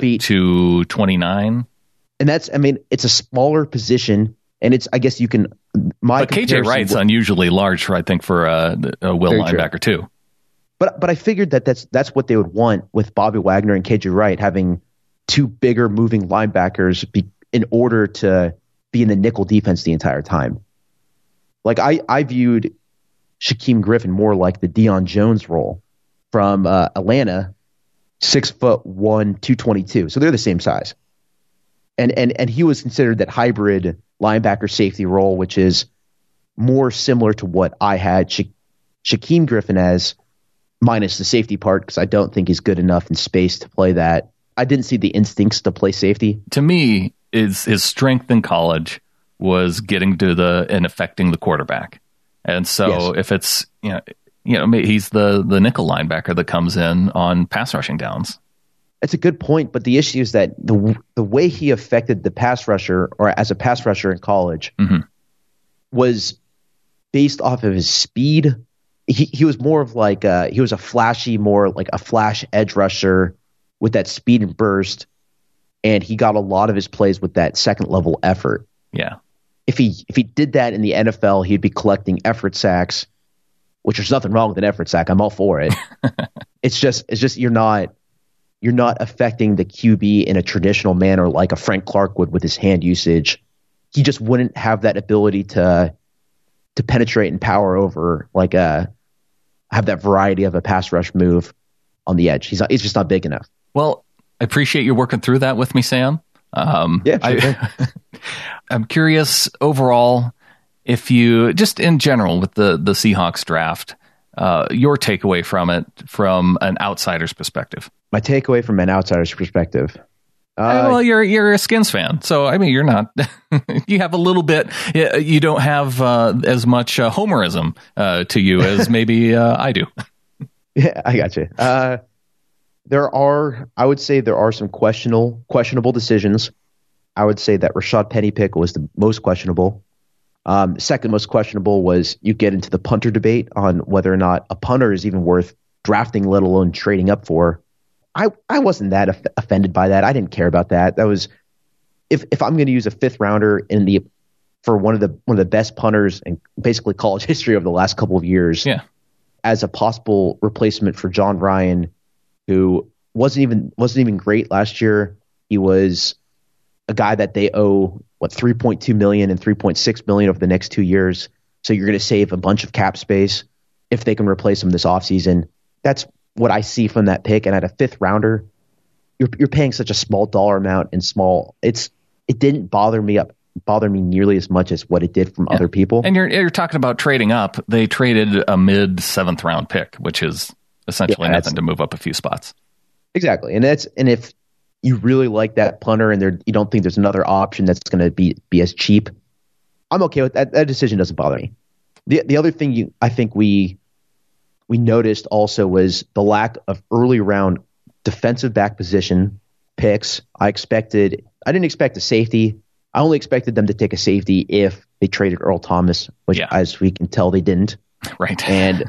229. And it's a smaller position, and it's, I guess you can. But KJ Wright's unusually large for a will linebacker too. But I figured that's what they would want with Bobby Wagner and KJ Wright, having two bigger moving linebackers in order to be in the nickel defense the entire time. Like I viewed Shaquem Griffin more like the Deion Jones role from Atlanta, 6'1", 222. So they're the same size. And he was considered that hybrid linebacker safety role, which is more similar to what I had Shaquem Griffin as, minus the safety part, because I don't think he's good enough in space to play that. I didn't see the instincts to play safety. To me, his strength in college was getting to and affecting the quarterback. And so if it's, he's the nickel linebacker that comes in on pass rushing downs. That's a good point, but the issue is that the way he affected the pass rusher, or as a pass rusher in college, was based off of his speed. He was more of like he was a flashy, more like a flash edge rusher with that speed and burst, and he got a lot of his plays with that second level effort. Yeah, if he did that in the NFL, he'd be collecting effort sacks, which there's nothing wrong with an effort sack. I'm all for it. It's just you're not affecting the QB in a traditional manner like a Frank Clark would with his hand usage. He just wouldn't have that ability to penetrate and power over, like have that variety of a pass rush move on the edge. He's just not big enough. Well, I appreciate you working through that with me, Sam. I'm curious overall, if you, just in general with the Seahawks draft, your takeaway from it from an outsider's perspective. My takeaway from an outsider's perspective. Well, you're a Skins fan, so you're not. You have a little bit. You don't have as much homerism to you as maybe I do. Yeah, I got you. I would say there are some questionable decisions. I would say that Rashad Penny pick was the most questionable. The second most questionable was you get into the punter debate on whether or not a punter is even worth drafting, let alone trading up for. I wasn't that offended by that. I didn't care about that. That was if I'm going to use a fifth rounder for one of the best punters in basically college history over the last couple of years, as a possible replacement for John Ryan, who wasn't even great last year. He was a guy that they owe $3.2 million and $3.6 million over the next 2 years. So you're going to save a bunch of cap space if they can replace him this offseason. That's what I see from that pick. And at a 5th rounder, you're paying such a small dollar amount and small. It didn't bother me nearly as much as what it did from other people. And you're talking about trading up. They traded a mid 7th round pick, which is essentially nothing to move up a few spots. Exactly. And if you really like that punter and you don't think there's another option that's going to be as cheap, I'm okay with that. That decision doesn't bother me. The other thing I think we noticed also was the lack of early round defensive back position picks. I didn't expect a safety. I only expected them to take a safety if they traded Earl Thomas, which as we can tell, they didn't. Right. And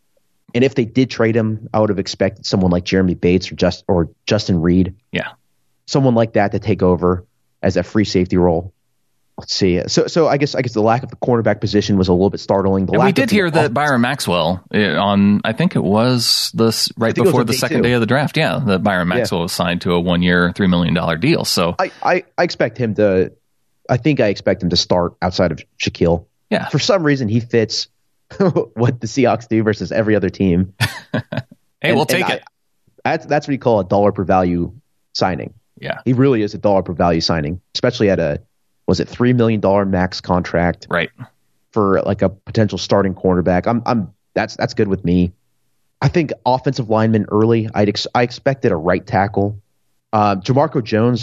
if they did trade him, I would have expected someone like Jeremy Bates or Justin Reed. Yeah. Someone like that to take over as a free safety role. Let's see. So I guess the lack of the cornerback position was a little bit startling. We did hear that Byron Maxwell on, I think it was before the second day of the draft. Yeah, that Byron Maxwell was signed to a 1-year, $3 million deal. So I expect him to. I think I expect him to start outside of Shaquille. Yeah. For some reason, he fits what the Seahawks do versus every other team. We'll take it. That's what you call a dollar per value signing. Yeah. He really is a dollar per value signing, especially at a $3 million max contract, right? For like a potential starting cornerback. That's good with me. I think offensive lineman early. I expected a right tackle. Jamarco Jones.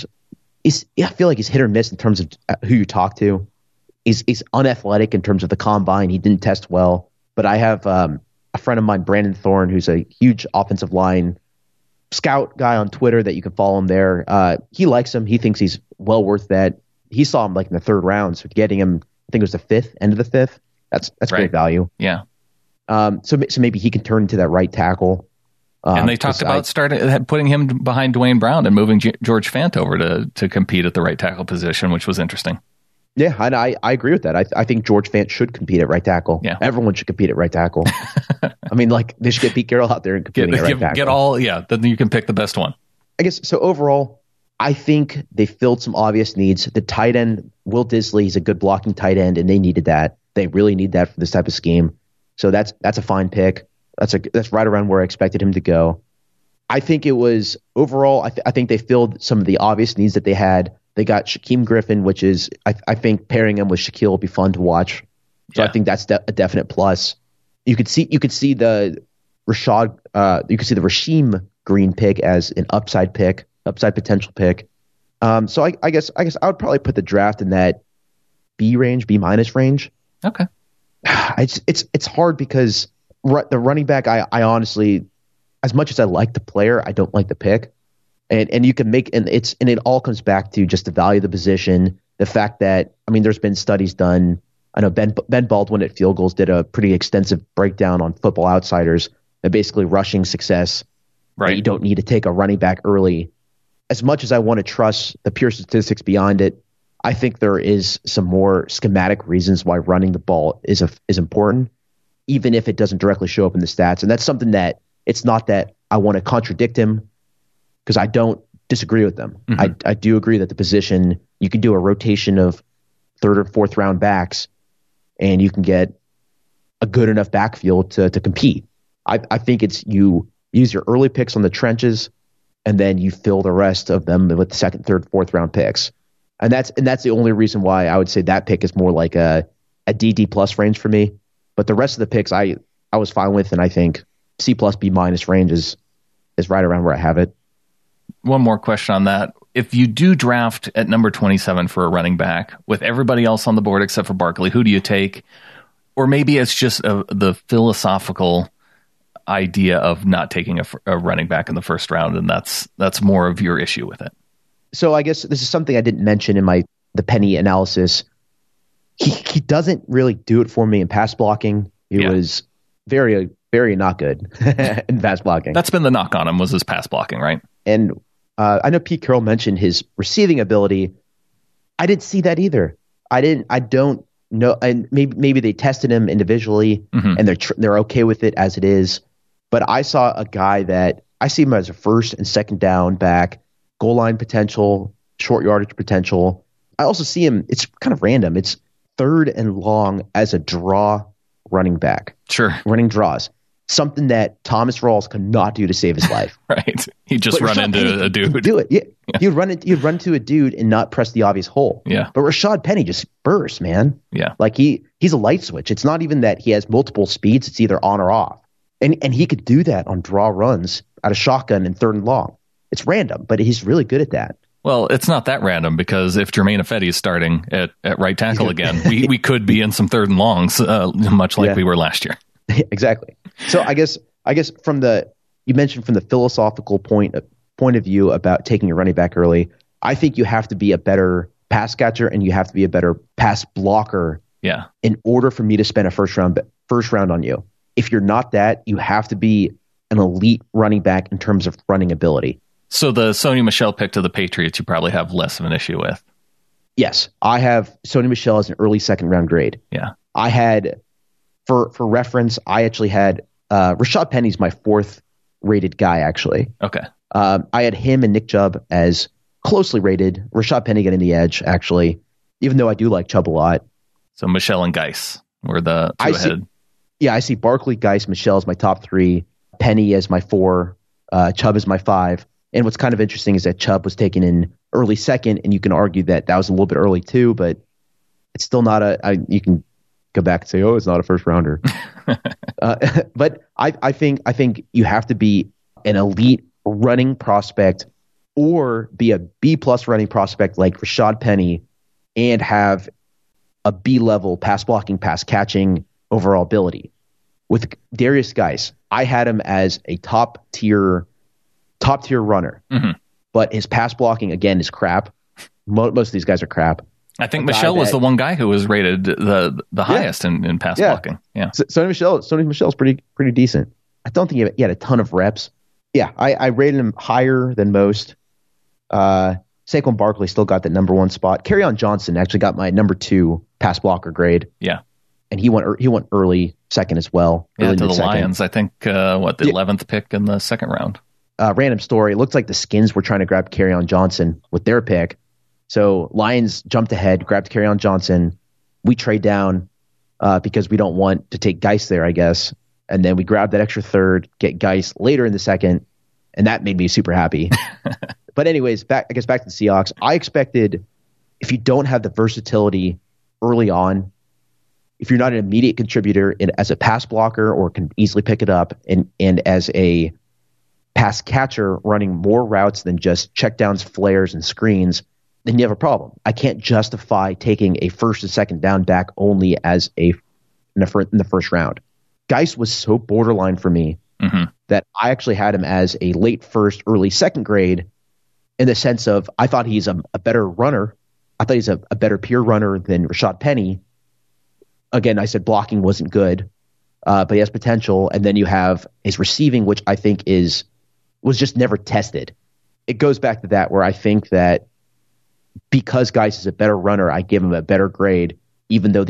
I feel like he's hit or miss in terms of who you talk to. He's unathletic in terms of the combine. He didn't test well. But I have a friend of mine, Brandon Thorne, who's a huge offensive line scout guy on Twitter that you can follow him there. He likes him. He thinks he's well worth that. He saw him like in the 3rd round. So getting him, I think it was the 5th, end of the 5th. That's great value. Yeah. So maybe he can turn into that right tackle. And they talked about putting him behind Dwayne Brown and moving George Fant over to compete at the right tackle position, which was interesting. Yeah, I agree with that. I think George Fant should compete at right tackle. Yeah. Everyone should compete at right tackle. I mean, like, they should get Pete Carroll out there and competing at right tackle. Then you can pick the best one. I guess, so overall, I think they filled some obvious needs. The tight end, Will Disley, he's a good blocking tight end, and they needed that. They really need that for this type of scheme. So that's a fine pick. That's right around where I expected him to go. I think it was overall. I think they filled some of the obvious needs that they had. They got Shaquem Griffin, which is I think pairing him with Shaquille will be fun to watch. So I think that's a definite plus. You could see the Rasheem Green pick as an upside potential pick. So I guess I would probably put the draft in that B minus range. Okay. It's hard because the running back, I honestly, as much as I like the player, I don't like the pick. And you can make, and it all comes back to just the value of the position. The fact that, I mean, there's been studies done. I know Ben Baldwin at Field Goals did a pretty extensive breakdown on Football Outsiders and basically rushing success. Right. You don't need to take a running back early. As much as I want to trust the pure statistics behind it, I think there is some more schematic reasons why running the ball is important, even if it doesn't directly show up in the stats. And that's something that it's not that I want to contradict him, because I don't disagree with them. Mm-hmm. I do agree that the position, you can do a rotation of 3rd or 4th round backs and you can get a good enough backfield to compete. I think it's you use your early picks on the trenches and then you fill the rest of them with the 2nd, 3rd, 4th round picks. And that's the only reason why I would say that pick is more like a DD plus range for me. But the rest of the picks I was fine with, and I think C plus B minus range is right around where I have it. One more question on that. If you do draft at number 27 for a running back with everybody else on the board except for Barkley, who do you take? Or maybe it's just the philosophical idea of not taking a running back in the 1st round, and that's more of your issue with it. So I guess this is something I didn't mention in the Penny analysis. He doesn't really do it for me in pass blocking. He was very, very not good in pass blocking. That's been the knock on him, was his pass blocking, right? And I know Pete Carroll mentioned his receiving ability. I didn't see that either. I don't know. And maybe they tested him individually, mm-hmm. and they're okay with it as it is. But I saw a guy that I see him as a 1st and 2nd down back, goal line potential, short yardage potential. I also see him, it's kind of random. It's third and long as a draw running back. Sure. Running draws. Something that Thomas Rawls could not do to save his life. Right. He'd just run into a dude. Do it. Yeah. He'd run into a dude and not press the obvious hole. Yeah. But Rashad Penny just bursts, man. Yeah. Like he's a light switch. It's not even that he has multiple speeds. It's either on or off. And he could do that on draw runs out of shotgun and third and long. It's random, but he's really good at that. Well, it's not that random because if Jermaine Ifedi is starting at right tackle again, we could be in some third and longs, much like we were last year. Exactly. So I guess you mentioned from the philosophical point of view about taking a running back early, I think you have to be a better pass catcher and you have to be a better pass blocker. Yeah. In order for me to spend a first round on you. If you're not that, you have to be an elite running back in terms of running ability. So the Sony Michel pick to the Patriots, you probably have less of an issue with. Yes, I have Sony Michel as an early second round grade. Yeah. I had, for reference, I actually had Rashad Penny's my fourth rated guy, actually. Okay. I had him and Nick Chubb as closely rated. Rashad Penny getting the edge, actually, even though I do like Chubb a lot. So Michel and Geis were the two ahead. I see Barkley, Geis, Michel as my top three, Penny as my four, Chubb as my five. And what's kind of interesting is that Chubb was taken in early second, and you can argue that was a little bit early too, but it's still not you can go back and say, oh, it's not a first rounder. But I think you have to be an elite running prospect or be a B+ running prospect like Rashad Penny and have a B level pass blocking, pass catching overall ability. With Darius Geis, I had him as a top tier runner, but his pass blocking again is crap. Most of these guys are crap. I think Michel was the one guy who was rated the highest in pass blocking. Yeah. So Sony Michel's pretty decent. I don't think he had a ton of reps. Yeah, I rated him higher than most. Saquon Barkley still got the number one spot. Kerryon Johnson actually got my number 2 pass blocker grade. Yeah. And he went early second as well. Yeah, to the Lions. I think the 11th pick in the second round. Random story. It looks like the Skins were trying to grab Kerryon Johnson with their pick. So Lions jumped ahead, grabbed Kerryon Johnson. We trade down because we don't want to take Geis there, I guess. And then we grabbed that extra third, get Geis later in the second, and that made me super happy. But anyways, back to the Seahawks. I expected if you don't have the versatility early on, if you're not an immediate contributor as a pass blocker or can easily pick it up, and as a pass catcher running more routes than just checkdowns, flares, and screens, then you have a problem. I can't justify taking a first and second down back only as in the first round. Geis was so borderline for me that I actually had him as a late first, early second grade in the sense of I thought he's a better runner. I thought he's a better pure runner than Rashad Penny. Again, I said blocking wasn't good, but he has potential. And then you have his receiving, which I think was just never tested. It goes back to that where I think that because Geis is a better runner, I give him a better grade, even though they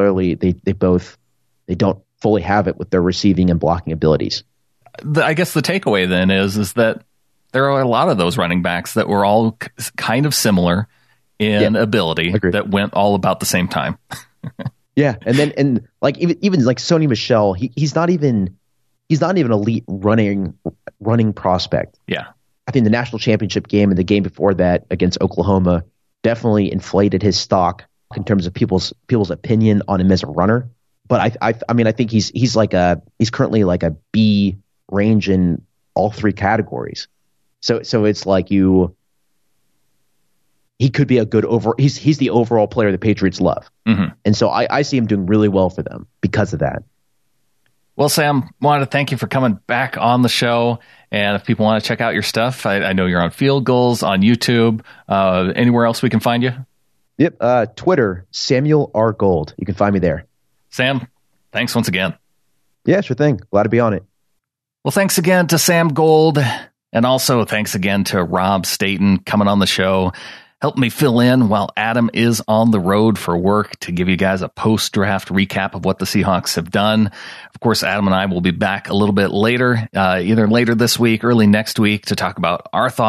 don't fully have it with their receiving and blocking abilities. I guess the takeaway then is that there are a lot of those running backs that were all kind of similar in ability that went all about the same time. Yeah, and like even like Sony Michel, he's not even elite running prospect. Yeah, I think the national championship game and the game before that against Oklahoma definitely inflated his stock in terms of people's opinion on him as a runner. But I mean I think he's currently like a B range in all three categories. So it's like he could be a good he's the overall player the Patriots love. And so I see him doing really well for them because of that. Well, Sam, wanted to thank you for coming back on the show. And if people want to check out your stuff, I know you're on Field Goals, on YouTube. Anywhere else we can find you? Yep. Twitter, Samuel R. Gold. You can find me there. Sam, thanks once again. Yeah, sure thing. Glad to be on it. Well, thanks again to Sam Gold. And also thanks again to Rob Staten coming on the show. Help me fill in while Adam is on the road for work to give you guys a post-draft recap of what the Seahawks have done. Of course, Adam and I will be back a little bit later, either later this week, early next week, to talk about our thoughts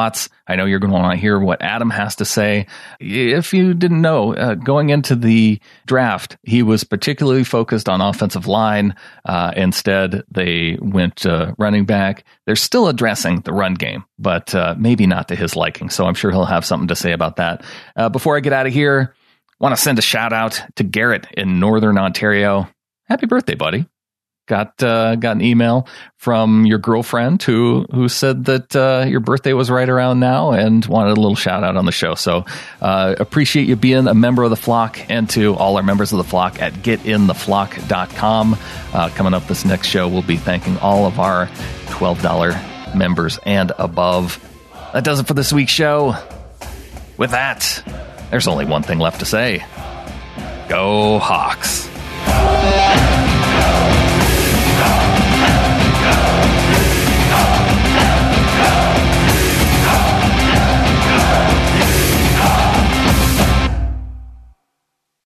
I know you're going to want to hear what Adam has to say. If you didn't know, going into the draft, he was particularly focused on offensive line. Instead, they went running back. They're still addressing the run game, but maybe not to his liking. So I'm sure he'll have something to say about that. Before I get out of here, I want to send a shout out to Garrett in Northern Ontario. Happy birthday, buddy. Got an email from your girlfriend who said that your birthday was right around now and wanted a little shout out on the show. So appreciate you being a member of the flock, and to all our members of the flock at getintheflock.com. Coming up this next show, we'll be thanking all of our $12 members and above. That does it for this week's show. With that, there's only one thing left to say. Go Hawks.